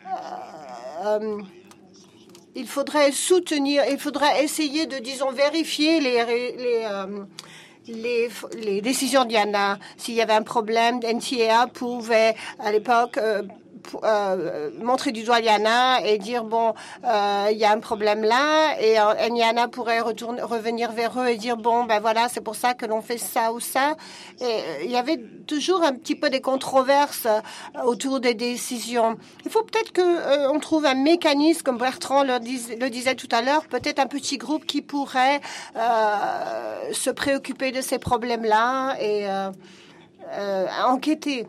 il faudrait essayer de, disons, vérifier les décisions d'IANA. S'il y avait un problème, NTA pouvait à l'époque montrer du doigt Liana et dire bon, il y a un problème là, et Liana pourrait revenir vers eux et dire bon, ben voilà, c'est pour ça que l'on fait ça ou ça. Et il y avait toujours un petit peu des controverses autour des décisions. Il faut peut-être que on trouve un mécanisme, comme Bertrand le disait tout à l'heure, peut-être un petit groupe qui pourrait se préoccuper de ces problèmes-là et enquêter.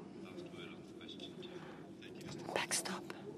Backstop.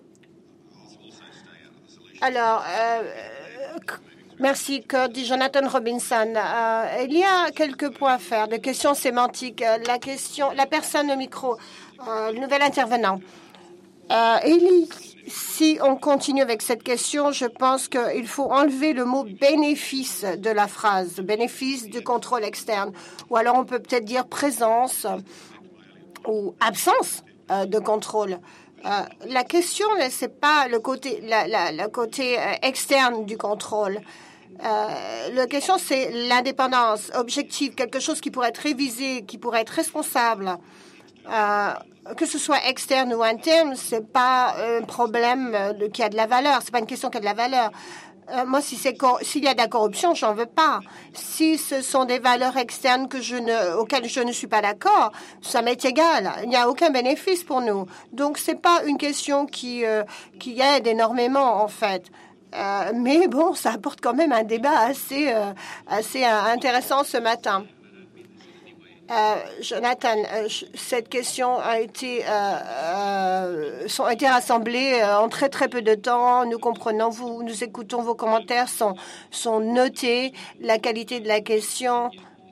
Alors, merci, Kurt, dit Jonathan Robinson. Il y a quelques points à faire, des questions sémantiques. La personne au micro, le nouvel intervenant. Élie, si on continue avec cette question, je pense qu'il faut enlever le mot bénéfice de la phrase, bénéfice du contrôle externe. Ou alors on peut peut-être dire présence ou absence de contrôle. La question, c'est pas le côté, le côté externe du contrôle. La question, c'est l'indépendance objective, quelque chose qui pourrait être révisé, qui pourrait être responsable. Que ce soit externe ou interne, c'est pas un problème qui a de la valeur. C'est pas une question qui a de la valeur. Moi, s'il y a de la corruption, j'en veux pas. Si ce sont des valeurs externes auxquelles je ne suis pas d'accord, ça m'est égal. Il n'y a aucun bénéfice pour nous. Donc, c'est pas une question qui aide énormément, en fait. Mais bon, ça apporte quand même un débat assez intéressant ce matin. Jonathan, cette question a été rassemblées en très très peu de temps. Nous comprenons, nous écoutons, vos commentaires sont notés. La qualité de la question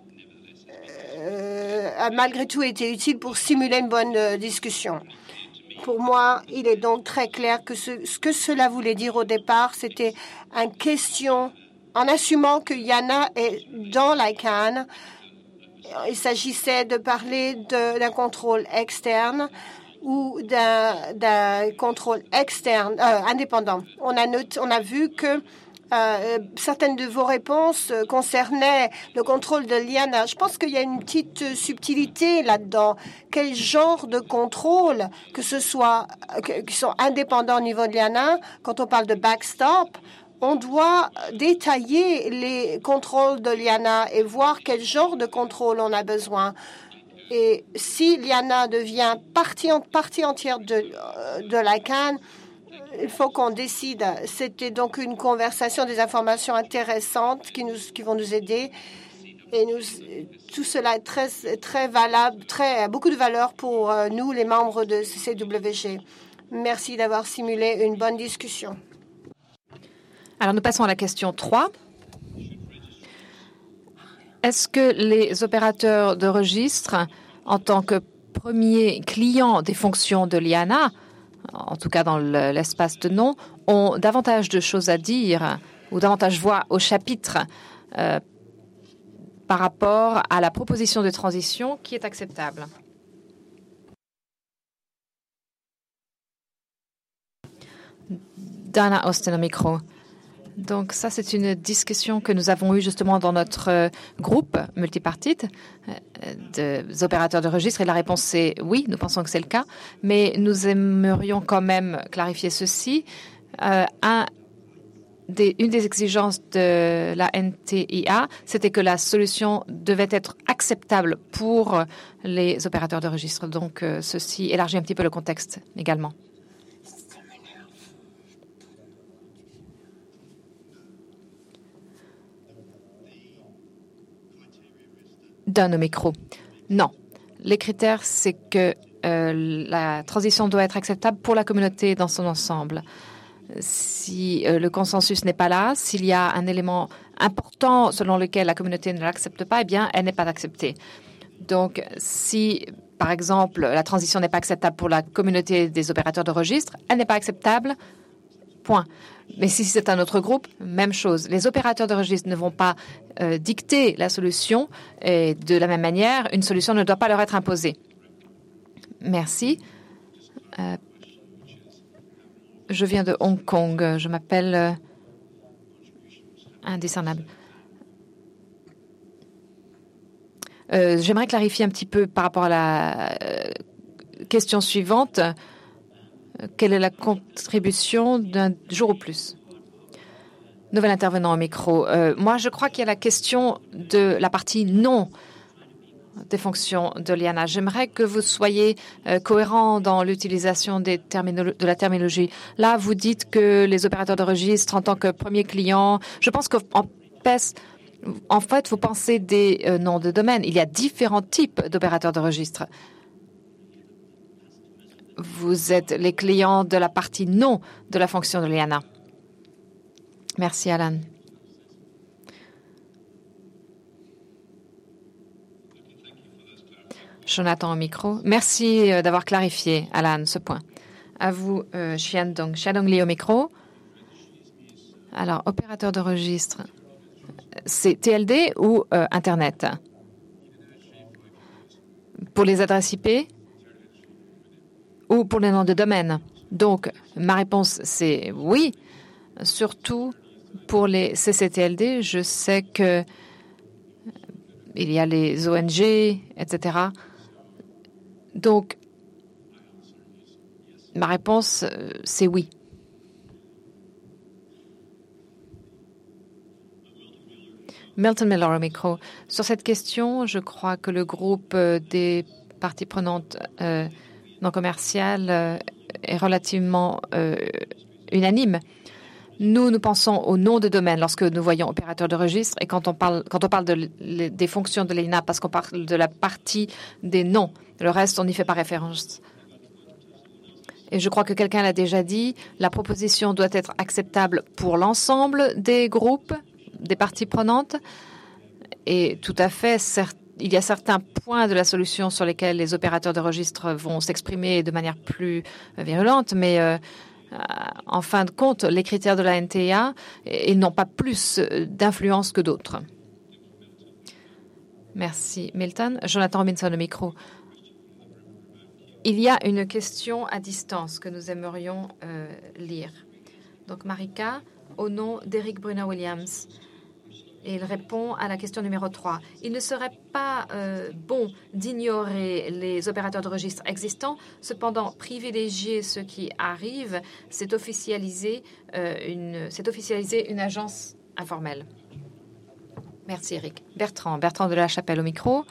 a malgré tout été utile pour simuler une bonne discussion. Pour moi, il est donc très clair que ce que cela voulait dire au départ, c'était une question en assumant que Yana est dans l'ICANN. Il s'agissait de parler d'un contrôle externe ou d'un contrôle externe indépendant. On a vu que certaines de vos réponses concernaient le contrôle de l'IANA. Je pense qu'il y a une petite subtilité là-dedans. Quel genre de contrôle, que ce soit qui sont indépendants au niveau de l'IANA, quand on parle de backstop, on doit détailler les contrôles de l'IANA et voir quel genre de contrôle on a besoin. Et si l'IANA devient partie entière de l'ICANN, il faut qu'on décide. C'était donc une conversation, des informations intéressantes qui vont nous aider. Et tout cela est très, très valable, beaucoup de valeur pour nous, les membres de CCWG. Merci d'avoir simulé une bonne discussion. Alors, nous passons à la question 3. Est-ce que les opérateurs de registre, en tant que premier client des fonctions de l'IANA, en tout cas dans l'espace de nom, ont davantage de choses à dire ou davantage voix au chapitre par rapport à la proposition de transition qui est acceptable? Dana Austin au micro. Donc ça, c'est une discussion que nous avons eue justement dans notre groupe multipartite des opérateurs de registre. Et la réponse est oui, nous pensons que c'est le cas. Mais nous aimerions quand même clarifier ceci. Une des exigences de la NTIA, c'était que la solution devait être acceptable pour les opérateurs de registre. Donc ceci élargit un petit peu le contexte également. D'un au micro. Non. Les critères, c'est que la transition doit être acceptable pour la communauté dans son ensemble. Si le consensus n'est pas là, s'il y a un élément important selon lequel la communauté ne l'accepte pas, eh bien, elle n'est pas acceptée. Donc, si, par exemple, la transition n'est pas acceptable pour la communauté des opérateurs de registre, elle n'est pas acceptable. Point. Mais si c'est un autre groupe, même chose. Les opérateurs de registre ne vont pas dicter la solution et de la même manière, une solution ne doit pas leur être imposée. Merci. Je viens de Hong Kong. Je m'appelle Indiscernable. J'aimerais clarifier un petit peu par rapport à la question suivante. Quelle est la contribution d'un jour ou plus? Nouvel intervenant au micro. Moi, je crois qu'il y a la question de la partie non des fonctions de l'IANA. J'aimerais que vous soyez cohérent dans l'utilisation de la terminologie. Là, vous dites que les opérateurs de registre, en tant que premier client, je pense qu'en fait, vous pensez des noms de domaine. Il y a différents types d'opérateurs de registre. Vous êtes les clients de la partie non de la fonction de l'IANA. Merci, Alan. Jonathan au micro. Merci d'avoir clarifié, Alan, ce point. À vous, Xiandong. Xiandong Li au micro. Alors, opérateur de registre, c'est TLD ou Internet? Pour les adresses IP ou pour les noms de domaine? Donc, ma réponse, c'est oui. Surtout pour les CCTLD, je sais que il y a les ONG, etc. Donc, ma réponse, c'est oui. Milton Miller au micro. Sur cette question, je crois que le groupe des parties prenantes non commerciales est relativement unanime. Nous pensons au nom de domaine lorsque nous voyons opérateur de registre et quand on parle des fonctions de l'IANA parce qu'on parle de la partie des noms. Le reste, on n'y fait pas référence. Et je crois que quelqu'un l'a déjà dit, la proposition doit être acceptable pour l'ensemble des groupes, des parties prenantes. Et tout à fait, il y a certains points de la solution sur lesquels les opérateurs de registre vont s'exprimer de manière plus virulente, mais en fin de compte, les critères de la NTA, ils n'ont pas plus d'influence que d'autres. Merci, Milton. Jonathan Robinson, au micro. Il y a une question à distance que nous aimerions lire. Donc, Marika, au nom d'Eric Brunner-Williams. Et il répond à la question numéro 3. Il ne serait pas bon d'ignorer les opérateurs de registre existants. Cependant, privilégier ceux qui arrivent, c'est officialiser une agence informelle. Merci, Eric. Bertrand de la Chapelle au micro.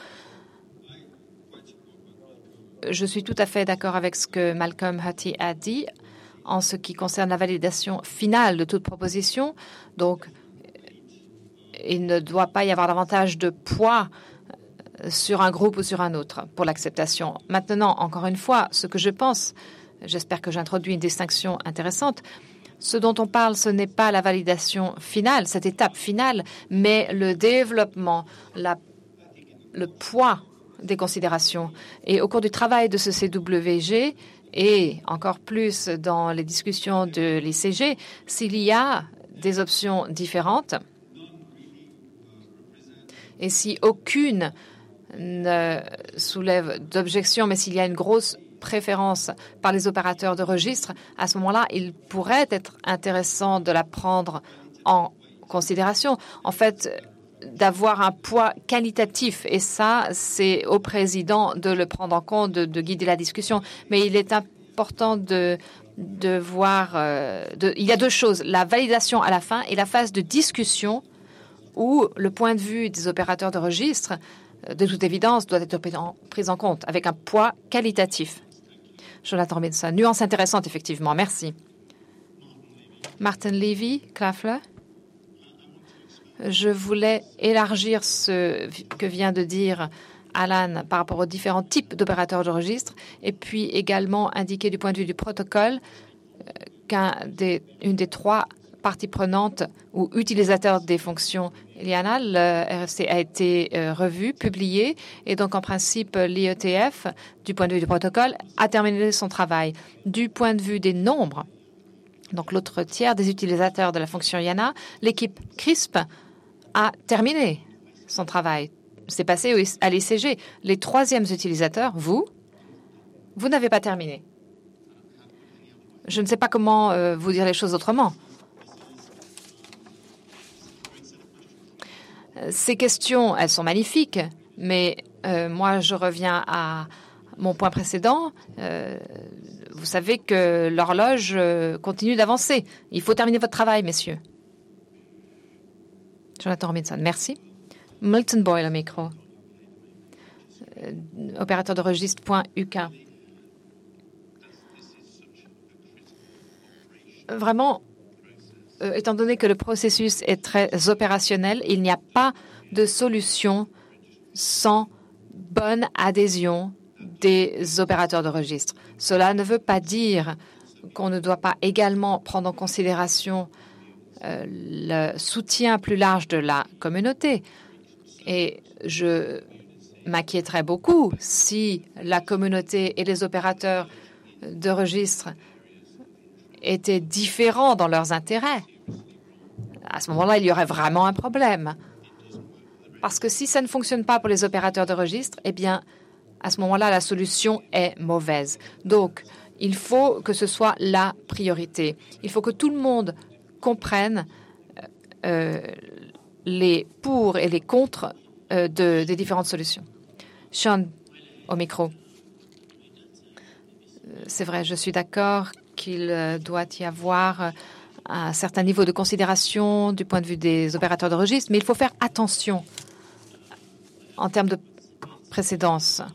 Je suis tout à fait d'accord avec ce que Malcolm Hutty a dit en ce qui concerne la validation finale de toute proposition. Donc, il ne doit pas y avoir davantage de poids sur un groupe ou sur un autre pour l'acceptation. Maintenant, encore une fois, ce que je pense, j'espère que j'introduis une distinction intéressante, ce dont on parle, ce n'est pas la validation finale, cette étape finale, mais le développement, le poids des considérations. Et au cours du travail de ce CWG, et encore plus dans les discussions de l'ICG, s'il y a des options différentes, et si aucune ne soulève d'objection, mais s'il y a une grosse préférence par les opérateurs de registre, à ce moment-là, il pourrait être intéressant de la prendre en considération. En fait, d'avoir un poids qualitatif. Et ça, c'est au président de le prendre en compte, de guider la discussion. Mais il est important de voir... il y a deux choses, la validation à la fin et la phase de discussion où le point de vue des opérateurs de registre, de toute évidence, doit être pris en compte avec un poids qualitatif. Jonathan Robinson. Nuance intéressante, effectivement. Merci. Martin Levy, Clafleur. Je voulais élargir ce que vient de dire Alan par rapport aux différents types d'opérateurs de registre et puis également indiquer du point de vue du protocole une des trois parties prenantes ou utilisateurs des fonctions l'IANA, le RFC a été revu, publié, et donc en principe l'IETF, du point de vue du protocole, a terminé son travail. Du point de vue des nombres, donc l'autre tiers des utilisateurs de la fonction IANA, l'équipe CRISP a terminé son travail. C'est passé à l'ICG. Les troisièmes utilisateurs, vous n'avez pas terminé. Je ne sais pas comment vous dire les choses autrement. Ces questions, elles sont magnifiques, mais moi, je reviens à mon point précédent. Vous savez que l'horloge continue d'avancer. Il faut terminer votre travail, messieurs. Jonathan Robinson, merci. Milton Boyle au micro. Opérateur de registre.uk. Vraiment, étant donné que le processus est très opérationnel, il n'y a pas de solution sans bonne adhésion des opérateurs de registre. Cela ne veut pas dire qu'on ne doit pas également prendre en considération le soutien plus large de la communauté. Et je m'inquiéterais beaucoup si la communauté et les opérateurs de registre étaient différents dans leurs intérêts. À ce moment-là, il y aurait vraiment un problème. Parce que si ça ne fonctionne pas pour les opérateurs de registre, eh bien, à ce moment-là, la solution est mauvaise. Donc, il faut que ce soit la priorité. Il faut que tout le monde comprenne les pour et les contre des différentes solutions. Sean, au micro. C'est vrai, je suis d'accord qu'il doit y avoir un certain niveau de considération du point de vue des opérateurs de registre, mais il faut faire attention en termes de précédence.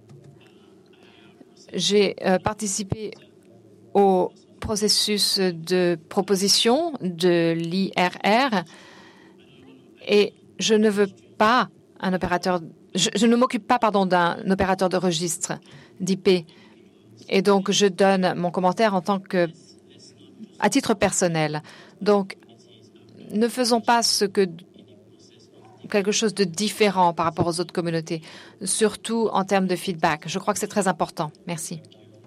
J'ai participé au processus de proposition de l'IRR et je ne veux pas un opérateur. Je ne m'occupe pas, d'un opérateur de registre d'IP. Et donc, je donne mon commentaire à titre personnel. Donc, ne faisons pas quelque chose de différent par rapport aux autres communautés, surtout en termes de feedback. Je crois que c'est très important. Merci.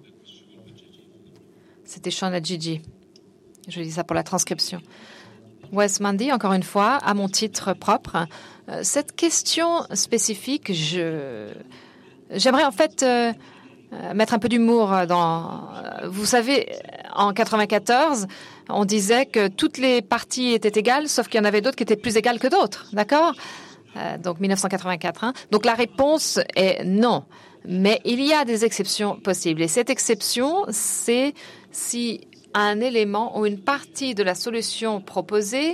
C'était Sean Adjiji. Je dis ça pour la transcription. Wes Mandy, encore une fois, à mon titre propre. Cette question spécifique, j'aimerais en fait mettre un peu d'humour dans... Vous savez, en 94, on disait que toutes les parties étaient égales, sauf qu'il y en avait d'autres qui étaient plus égales que d'autres, d'accord? Donc 1984. Hein? Donc la réponse est non. Mais il y a des exceptions possibles. Et cette exception, c'est si un élément ou une partie de la solution proposée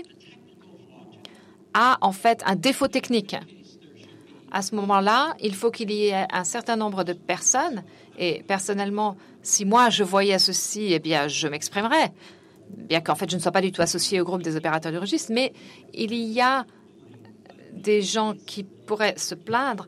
a en fait un défaut technique. À ce moment-là, il faut qu'il y ait un certain nombre de personnes. Et personnellement, si moi je voyais ceci, eh bien, je m'exprimerais. Bien qu'en fait, je ne sois pas du tout associé au groupe des opérateurs du registre. Mais il y a des gens qui pourraient se plaindre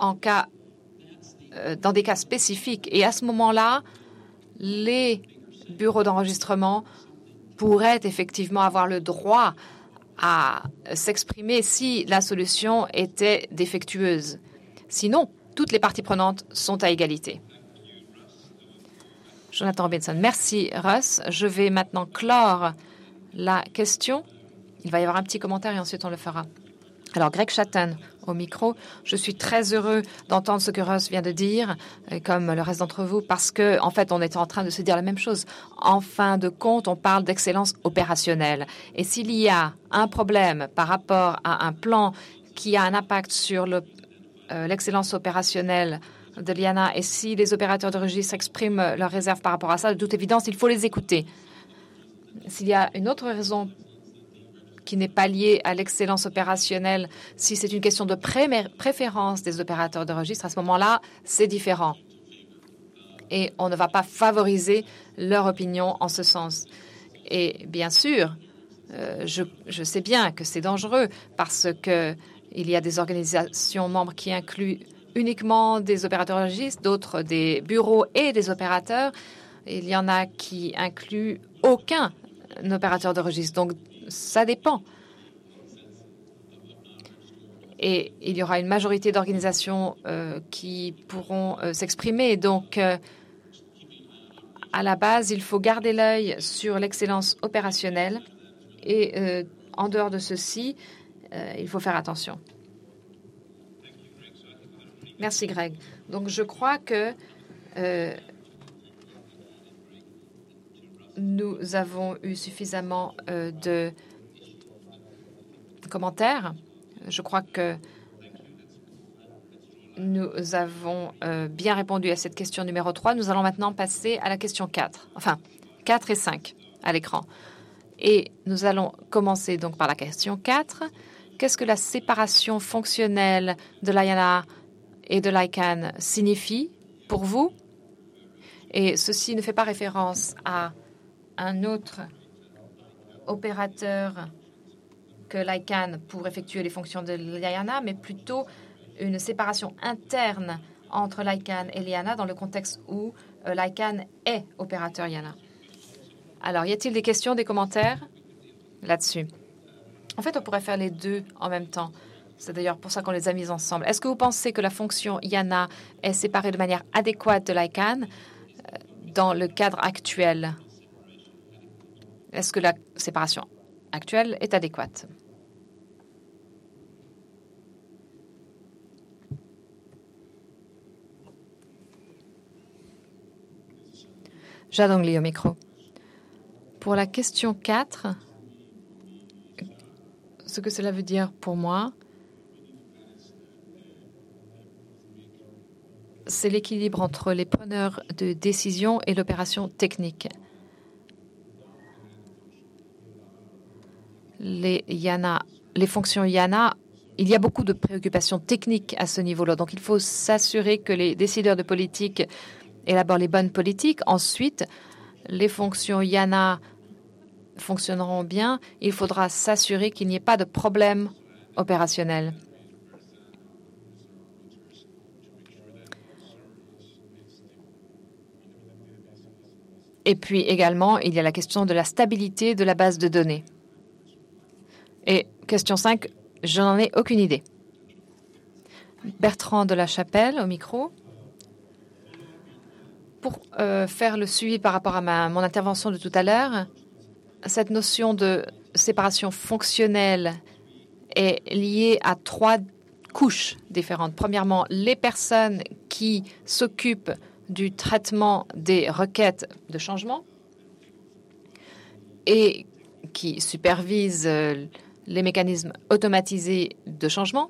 dans des cas spécifiques. Et à ce moment-là, les bureaux d'enregistrement pourraient effectivement avoir le droit à s'exprimer si la solution était défectueuse. Sinon, toutes les parties prenantes sont à égalité. Jonathan Robinson. Merci, Russ. Je vais maintenant clore la question. Il va y avoir un petit commentaire et ensuite on le fera. Alors, Greg Chatton au micro. Je suis très heureux d'entendre ce que Russ vient de dire, comme le reste d'entre vous, parce que, en fait, on est en train de se dire la même chose. En fin de compte, on parle d'excellence opérationnelle. Et s'il y a un problème par rapport à un plan qui a un impact sur l'excellence opérationnelle de l'IANA, et si les opérateurs de registre expriment leurs réserves par rapport à ça, de toute évidence, il faut les écouter. S'il y a une autre raison qui n'est pas liée à l'excellence opérationnelle, si c'est une question de préférence des opérateurs de registre, à ce moment-là, c'est différent. Et on ne va pas favoriser leur opinion en ce sens. Et bien sûr, je sais bien que c'est dangereux parce qu'il y a des organisations membres qui incluent uniquement des opérateurs de registre, d'autres des bureaux et des opérateurs. Il y en a qui incluent aucun opérateur de registre. Donc, ça dépend. Et il y aura une majorité d'organisations qui pourront s'exprimer. Donc, à la base, il faut garder l'œil sur l'excellence opérationnelle. Et en dehors de ceci, il faut faire attention. Merci, Greg. Donc, je crois que nous avons eu suffisamment de commentaires. Je crois que Nous avons bien répondu à cette question numéro 3. Nous allons maintenant passer à la question 4. Enfin, 4 et 5 à l'écran. Et nous allons commencer donc par la question 4. Qu'est-ce que la séparation fonctionnelle de l'IANA et de l'ICANN signifie pour vous? Et ceci ne fait pas référence à un autre opérateur que l'ICANN pour effectuer les fonctions de l'IANA, mais plutôt une séparation interne entre l'ICANN et l'IANA dans le contexte où l'ICANN est opérateur IANA. Alors, y a-t-il des questions, des commentaires là-dessus? En fait, on pourrait faire les deux en même temps. C'est d'ailleurs pour ça qu'on les a mis ensemble. Est-ce que vous pensez que la fonction IANA est séparée de manière adéquate de l'ICANN dans le cadre actuel? Est-ce que la séparation actuelle est adéquate? Jadongli au micro. Pour la question 4, ce que cela veut dire pour moi, c'est l'équilibre entre les preneurs de décision et l'opération technique. Les fonctions IANA, il y a beaucoup de préoccupations techniques à ce niveau-là. Donc, il faut s'assurer que les décideurs de politique élaborent les bonnes politiques. Ensuite, les fonctions IANA fonctionneront bien. Il faudra s'assurer qu'il n'y ait pas de problème opérationnel. Et puis également, il y a la question de la stabilité de la base de données. Et question 5, je n'en ai aucune idée. Bertrand de la Chapelle, au micro. Pour faire le suivi par rapport à mon intervention de tout à l'heure, cette notion de séparation fonctionnelle est liée à 3 couches différentes. Premièrement, les personnes qui s'occupent du traitement des requêtes de changement et qui supervisent les mécanismes automatisés de changement.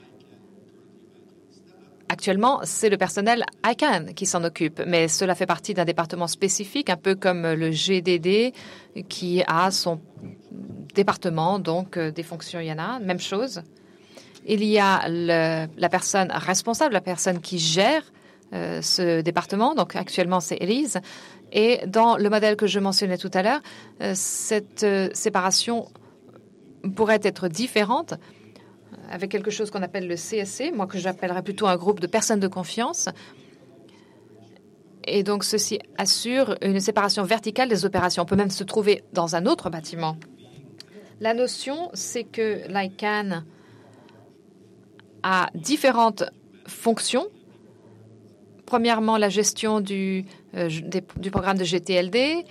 Actuellement, c'est le personnel ICANN qui s'en occupe, mais cela fait partie d'un département spécifique, un peu comme le GDD qui a son département, donc des fonctions IANA, même chose. Il y a la personne responsable, la personne qui gère ce département, donc actuellement c'est Elise. Et dans le modèle que je mentionnais tout à l'heure, cette séparation pourrait être différente avec quelque chose qu'on appelle le CSC, moi que j'appellerais plutôt un groupe de personnes de confiance. Et donc, ceci assure une séparation verticale des opérations. On peut même se trouver dans un autre bâtiment. La notion, c'est que l'ICANN a différentes fonctions. Premièrement, la gestion du programme de GTLD,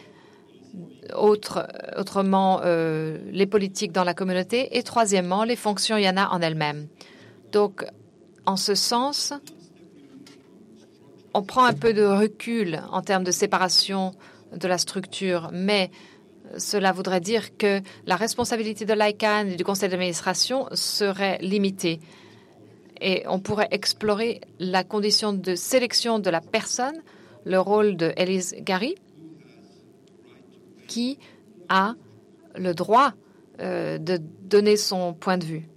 autrement les politiques dans la communauté, et troisièmement, les fonctions IANA en elles-mêmes. Donc, en ce sens, on prend un peu de recul en termes de séparation de la structure, mais cela voudrait dire que la responsabilité de l'ICANN et du conseil d'administration serait limitée. Et on pourrait explorer la condition de sélection de la personne, le rôle de Elise Gary, qui a le droit de donner son point de vue.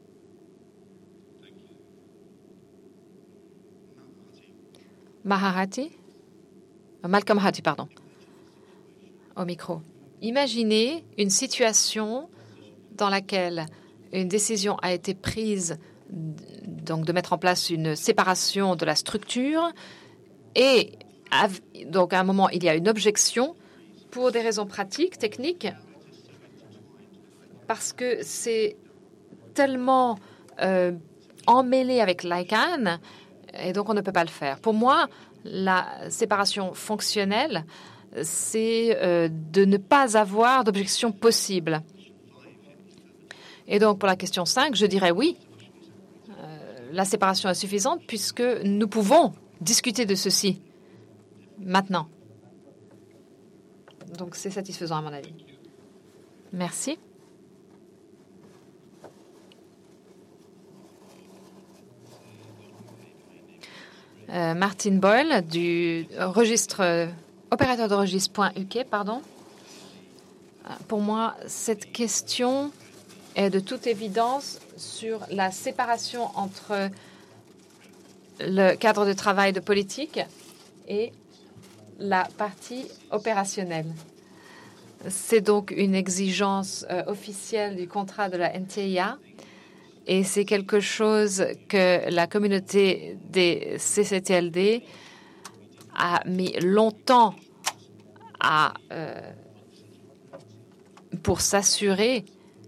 Malcolm Hati, pardon, au micro. Imaginez une situation dans laquelle une décision a été prise, donc de mettre en place une séparation de la structure, et donc à un moment, il y a une objection pour des raisons pratiques, techniques, parce que c'est tellement emmêlé avec l'ICANN, et donc on ne peut pas le faire. Pour moi, la séparation fonctionnelle, c'est de ne pas avoir d'objection possible. Et donc, pour la question 5, je dirais oui, la séparation est suffisante puisque nous pouvons discuter de ceci maintenant. Donc, c'est satisfaisant à mon avis. Merci. Martin Boyle du registre opérateur de registre.uk, pardon. Pour moi, cette question est de toute évidence sur la séparation entre le cadre de travail de politique et la partie opérationnelle. C'est donc une exigence officielle du contrat de la NTIA et c'est quelque chose que la communauté des CCTLD a mis longtemps pour s'assurer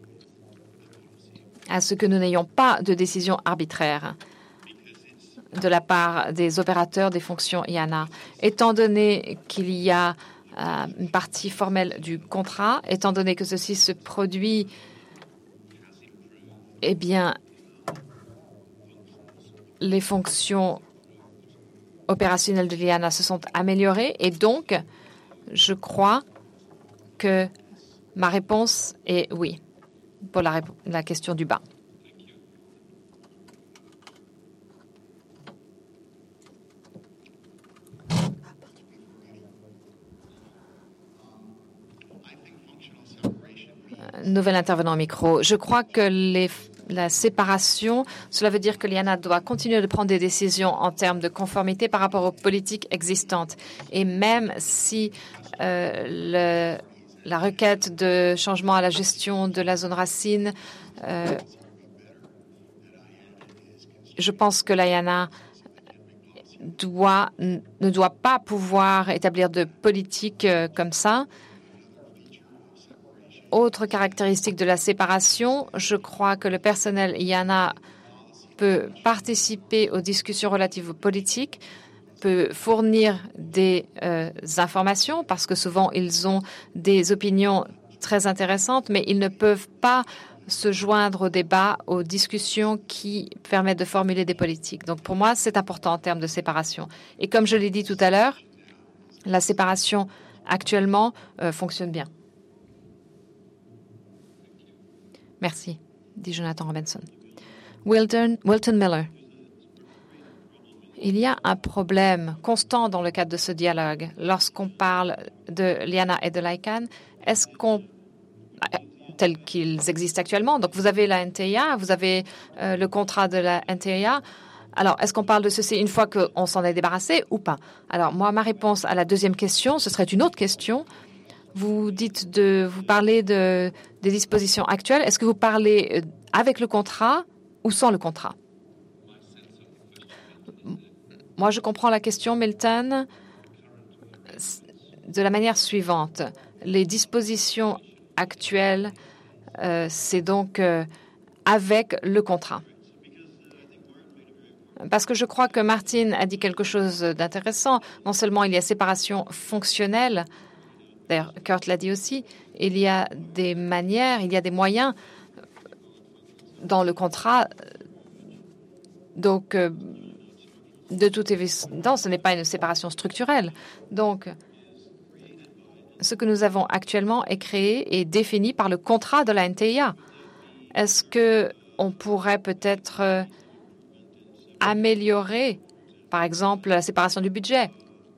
à ce que nous n'ayons pas de décision arbitraire de la part des opérateurs des fonctions IANA. Étant donné qu'il y a une partie formelle du contrat, étant donné que ceci se produit, eh bien, les fonctions opérationnelles de l'IANA se sont améliorées et donc, je crois que ma réponse est oui pour la question du bas. Nouvel intervenant au micro. Je crois que la séparation, cela veut dire que l'IANA doit continuer de prendre des décisions en termes de conformité par rapport aux politiques existantes. Et même si la requête de changement à la gestion de la zone racine, je pense que l'IANA ne doit pas pouvoir établir de politique comme ça. Autre caractéristique de la séparation, je crois que le personnel IANA peut participer aux discussions relatives aux politiques, peut fournir des informations parce que souvent ils ont des opinions très intéressantes, mais ils ne peuvent pas se joindre au débat, aux discussions qui permettent de formuler des politiques. Donc pour moi, c'est important en termes de séparation. Et comme je l'ai dit tout à l'heure, la séparation actuellement fonctionne bien. Merci, dit Jonathan Robinson. Wilton Miller. Il y a un problème constant dans le cadre de ce dialogue. Lorsqu'on parle de l'IANA et de l'ICANN, est-ce qu'on, tels qu'ils existent actuellement, donc vous avez la NTIA, vous avez le contrat de la NTIA. Alors, est-ce qu'on parle de ceci une fois qu'on s'en est débarrassé ou pas? Alors, moi, ma réponse à la deuxième question, ce serait une autre question. Vous parlez des dispositions actuelles. Est-ce que vous parlez avec le contrat ou sans le contrat? Moi, je comprends la question, Milton, de la manière suivante. Les dispositions actuelles, c'est donc avec le contrat. Parce que je crois que Martin a dit quelque chose d'intéressant. Non seulement il y a séparation fonctionnelle, d'ailleurs, Kurt l'a dit aussi, il y a des manières, il y a des moyens dans le contrat. Donc, de toute évidence, ce n'est pas une séparation structurelle. Donc, ce que nous avons actuellement est créé et défini par le contrat de la NTIA. Est-ce qu'on pourrait peut-être améliorer, par exemple, la séparation du budget?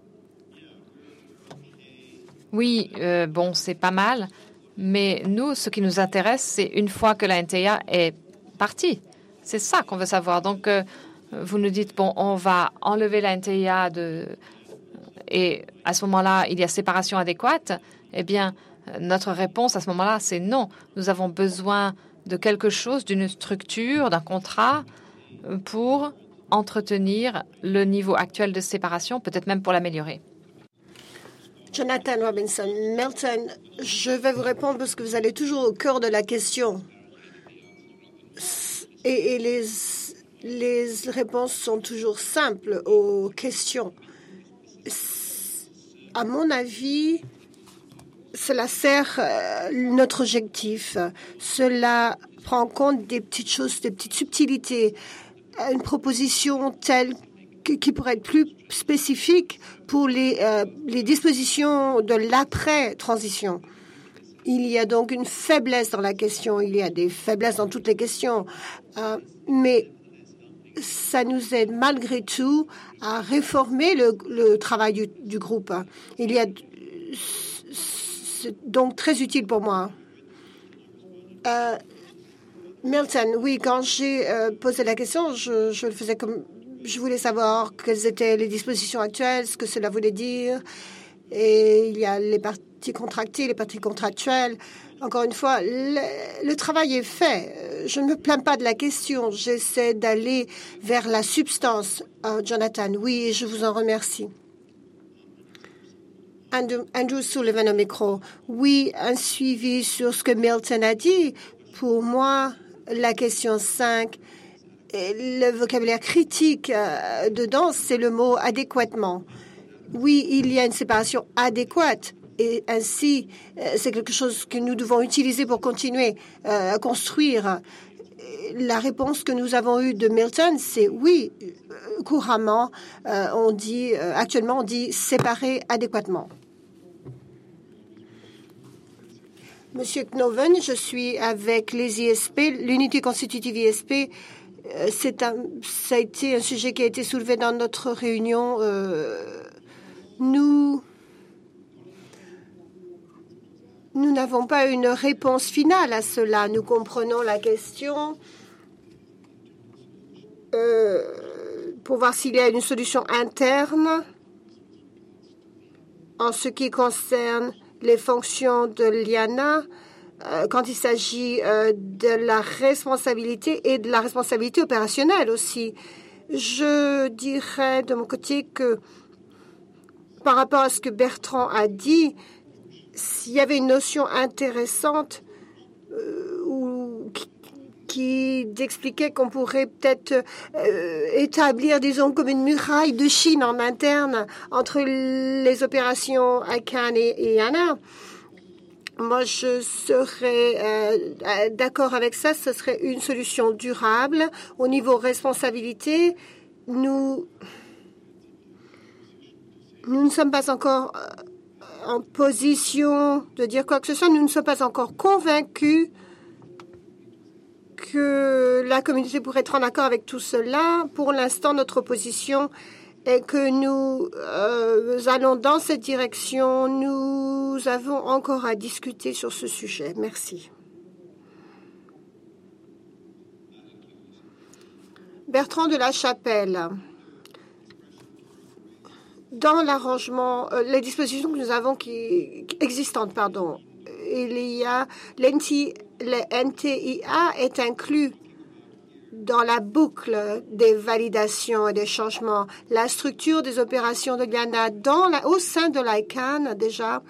Oui, bon, c'est pas mal, mais nous, ce qui nous intéresse, c'est une fois que la NTIA est partie. C'est ça qu'on veut savoir. Donc, vous nous dites, bon, on va enlever la NTIA et à ce moment-là, il y a séparation adéquate. Eh bien, notre réponse à ce moment-là, c'est non. Nous avons besoin de quelque chose, d'une structure, d'un contrat pour entretenir le niveau actuel de séparation, peut-être même pour l'améliorer. Jonathan Robinson. Milton, je vais vous répondre parce que vous allez toujours au cœur de la question. Et les réponses sont toujours simples aux questions. À mon avis, cela sert notre objectif. Cela prend en compte des petites choses, des petites subtilités. Une proposition telle qui pourrait être plus spécifique pour les dispositions de l'après-transition. Il y a donc une faiblesse dans la question. Il y a des faiblesses dans toutes les questions. Mais ça nous aide malgré tout à réformer le travail du groupe. C'est donc très utile pour moi. Milton, oui, quand j'ai posé la question, je le faisais comme... Je voulais savoir quelles étaient les dispositions actuelles, ce que cela voulait dire. Et il y a les parties contractées, les parties contractuelles. Encore une fois, le travail est fait. Je ne me plains pas de la question. J'essaie d'aller vers la substance. Jonathan, oui, je vous en remercie. Andrew Sullivan au micro. Oui, un suivi sur ce que Milton a dit. Pour moi, la question 5, le vocabulaire critique dedans, c'est le mot adéquatement. Oui, il y a une séparation adéquate et ainsi, c'est quelque chose que nous devons utiliser pour continuer à construire. La réponse que nous avons eue de Milton, c'est oui, couramment, actuellement, on dit séparer adéquatement. Monsieur Knoven, je suis avec les ISP, l'unité constitutive ISP. Ça a été un sujet qui a été soulevé dans notre réunion. Nous n'avons pas une réponse finale à cela. Nous comprenons la question pour voir s'il y a une solution interne en ce qui concerne les fonctions de l'IANA quand il s'agit de la responsabilité et de la responsabilité opérationnelle aussi. Je dirais de mon côté que par rapport à ce que Bertrand a dit, s'il y avait une notion intéressante qui expliquait qu'on pourrait peut-être établir, disons, comme une muraille de Chine en interne entre les opérations ICANN et IANA. Moi, je serais d'accord avec ça. Ce serait une solution durable. Au niveau responsabilité, nous ne sommes pas encore en position de dire quoi que ce soit. Nous ne sommes pas encore convaincus que la communauté pourrait être en accord avec tout cela. Pour l'instant, notre position est que nous allons dans cette direction. Nous avons encore à discuter sur ce sujet. Merci. Bertrand de la Chapelle. Dans l'arrangement, les dispositions que nous avons existantes, il y a le NTIA est inclus dans la boucle des validations et des changements. La structure des opérations de l'IANA au sein de l'ICANN, déjà,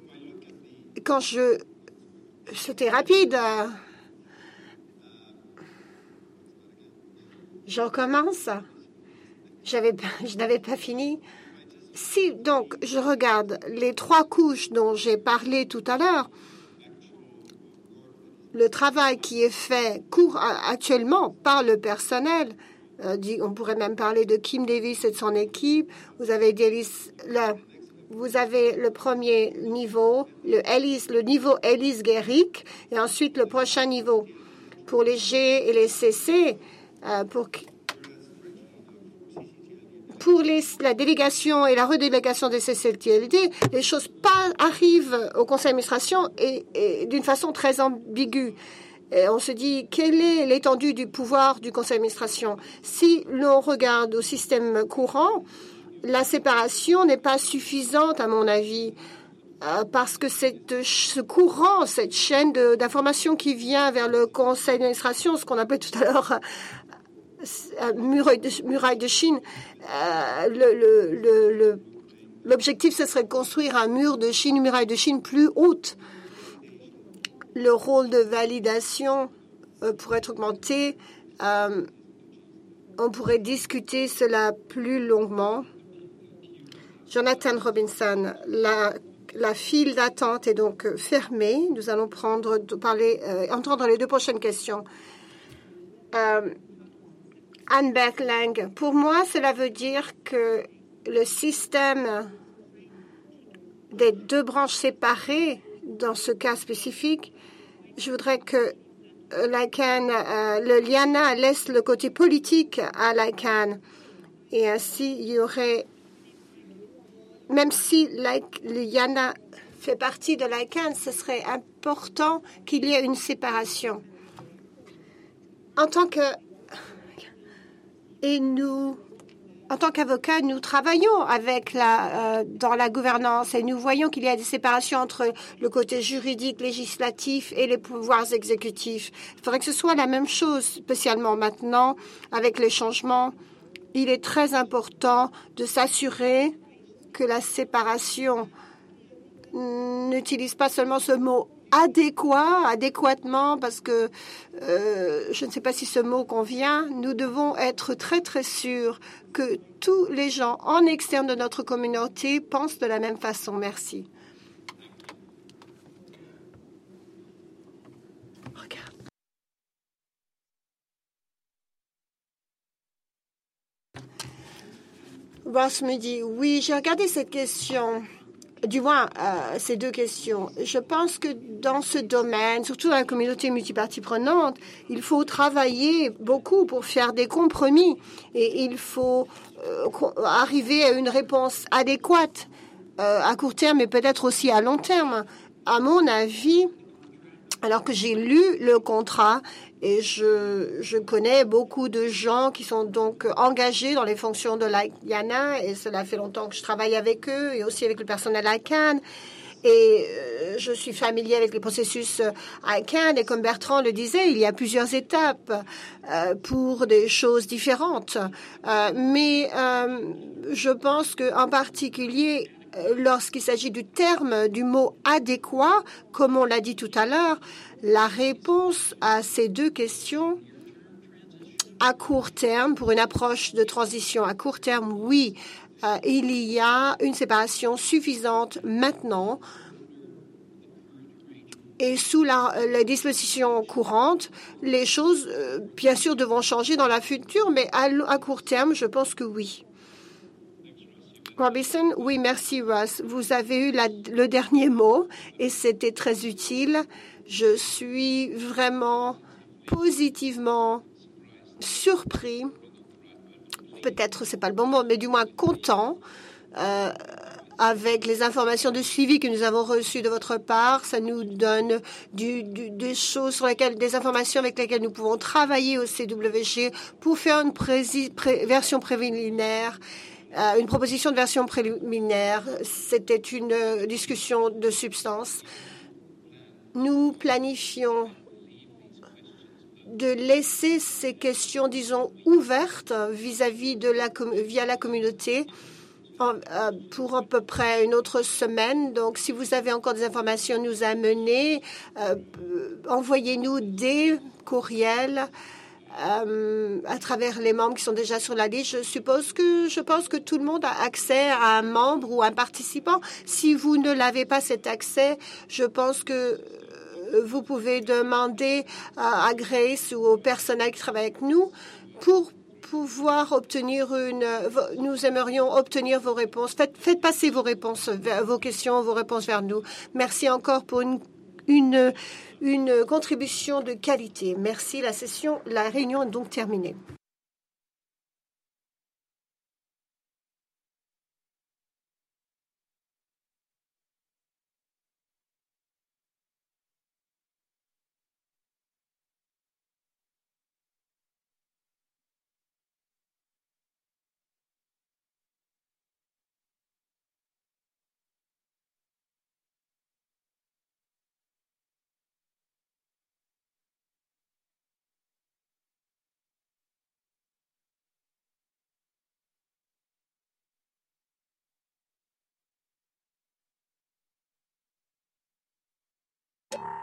c'était rapide. Je recommence. Je n'avais pas fini. Si, donc, je regarde les 3 couches dont j'ai parlé tout à l'heure, le travail qui est fait court actuellement par le personnel, on pourrait même parler de Kim Davis et de son équipe. Vous avez le premier niveau, le niveau Ellis Guéric, et ensuite le prochain niveau pour les G et les CC, pour la délégation et la redélégation des CCTLD, les choses arrivent au conseil d'administration et d'une façon très ambiguë. Et on se dit, quelle est l'étendue du pouvoir du conseil d'administration? Si l'on regarde au système courant, la séparation n'est pas suffisante, à mon avis, parce que ce courant, cette chaîne d'information qui vient vers le conseil d'administration, ce qu'on appelait tout à l'heure muraille de Chine, l'objectif, ce serait de construire un mur de Chine, une muraille de Chine plus haute. Le rôle de validation pourrait être augmenté. On pourrait discuter cela plus longuement. Jonathan Robinson, la file d'attente est donc fermée. Nous allons entendre les 2 prochaines questions. Anne-Beth Lang, pour moi, cela veut dire que le système des 2 branches séparées, dans ce cas spécifique, je voudrais que l'ICANN, le LIANA laisse le côté politique à l'ICANN. Et ainsi, il y aurait, même si le LIANA fait partie de l'ICANN, ce serait important qu'il y ait une séparation. En tant qu'avocats, nous travaillons dans la gouvernance et nous voyons qu'il y a des séparations entre le côté juridique, législatif et les pouvoirs exécutifs. Il faudrait que ce soit la même chose, spécialement maintenant avec les changements. Il est très important de s'assurer que la séparation n'utilise pas seulement ce mot adéquatement, parce que je ne sais pas si ce mot convient. Nous devons être très, très sûrs que tous les gens en externe de notre communauté pensent de la même façon. Merci. Regarde. Ross me dit, oui, j'ai regardé cette question. Du moins, ces deux questions. Je pense que dans ce domaine, surtout dans la communauté multipartie prenante, il faut travailler beaucoup pour faire des compromis et il faut arriver à une réponse adéquate à court terme et peut-être aussi à long terme. À mon avis, alors que j'ai lu le contrat et je connais beaucoup de gens qui sont donc engagés dans les fonctions de l'IANA et cela fait longtemps que je travaille avec eux et aussi avec le personnel ICANN et je suis familier avec les processus ICANN et comme Bertrand le disait, il y a plusieurs étapes pour des choses différentes. Mais je pense qu'en particulier, lorsqu'il s'agit du mot adéquat, comme on l'a dit tout à l'heure, la réponse à ces deux questions à court terme, pour une approche de transition à court terme, oui, il y a une séparation suffisante maintenant et sous les dispositions courantes, les choses, bien sûr, devront changer dans la future, mais à court terme, je pense que oui. Robinson, oui, merci Ross. Vous avez eu le dernier mot et c'était très utile. Je suis vraiment positivement surpris, peut-être c'est pas le bon mot, mais du moins content avec les informations de suivi que nous avons reçues de votre part. Ça nous donne des choses sur lesquelles, des informations avec lesquelles nous pouvons travailler au CWG pour faire une version préliminaire. Une proposition de version préliminaire. C'était une discussion de substance. Nous planifions de laisser ces questions, disons, ouvertes via la communauté pour à peu près une autre semaine. Donc, si vous avez encore des informations à nous amener, envoyez-nous des courriels à travers les membres qui sont déjà sur la liste. Je pense que tout le monde a accès à un membre ou un participant. Si vous ne l'avez pas cet accès, je pense que vous pouvez demander à Grace ou au personnel qui travaille avec nous pour pouvoir obtenir nous aimerions obtenir vos réponses. Faites passer vos réponses, vos questions, vos réponses vers nous. Merci encore pour une contribution de qualité. Merci. La réunion est donc terminée.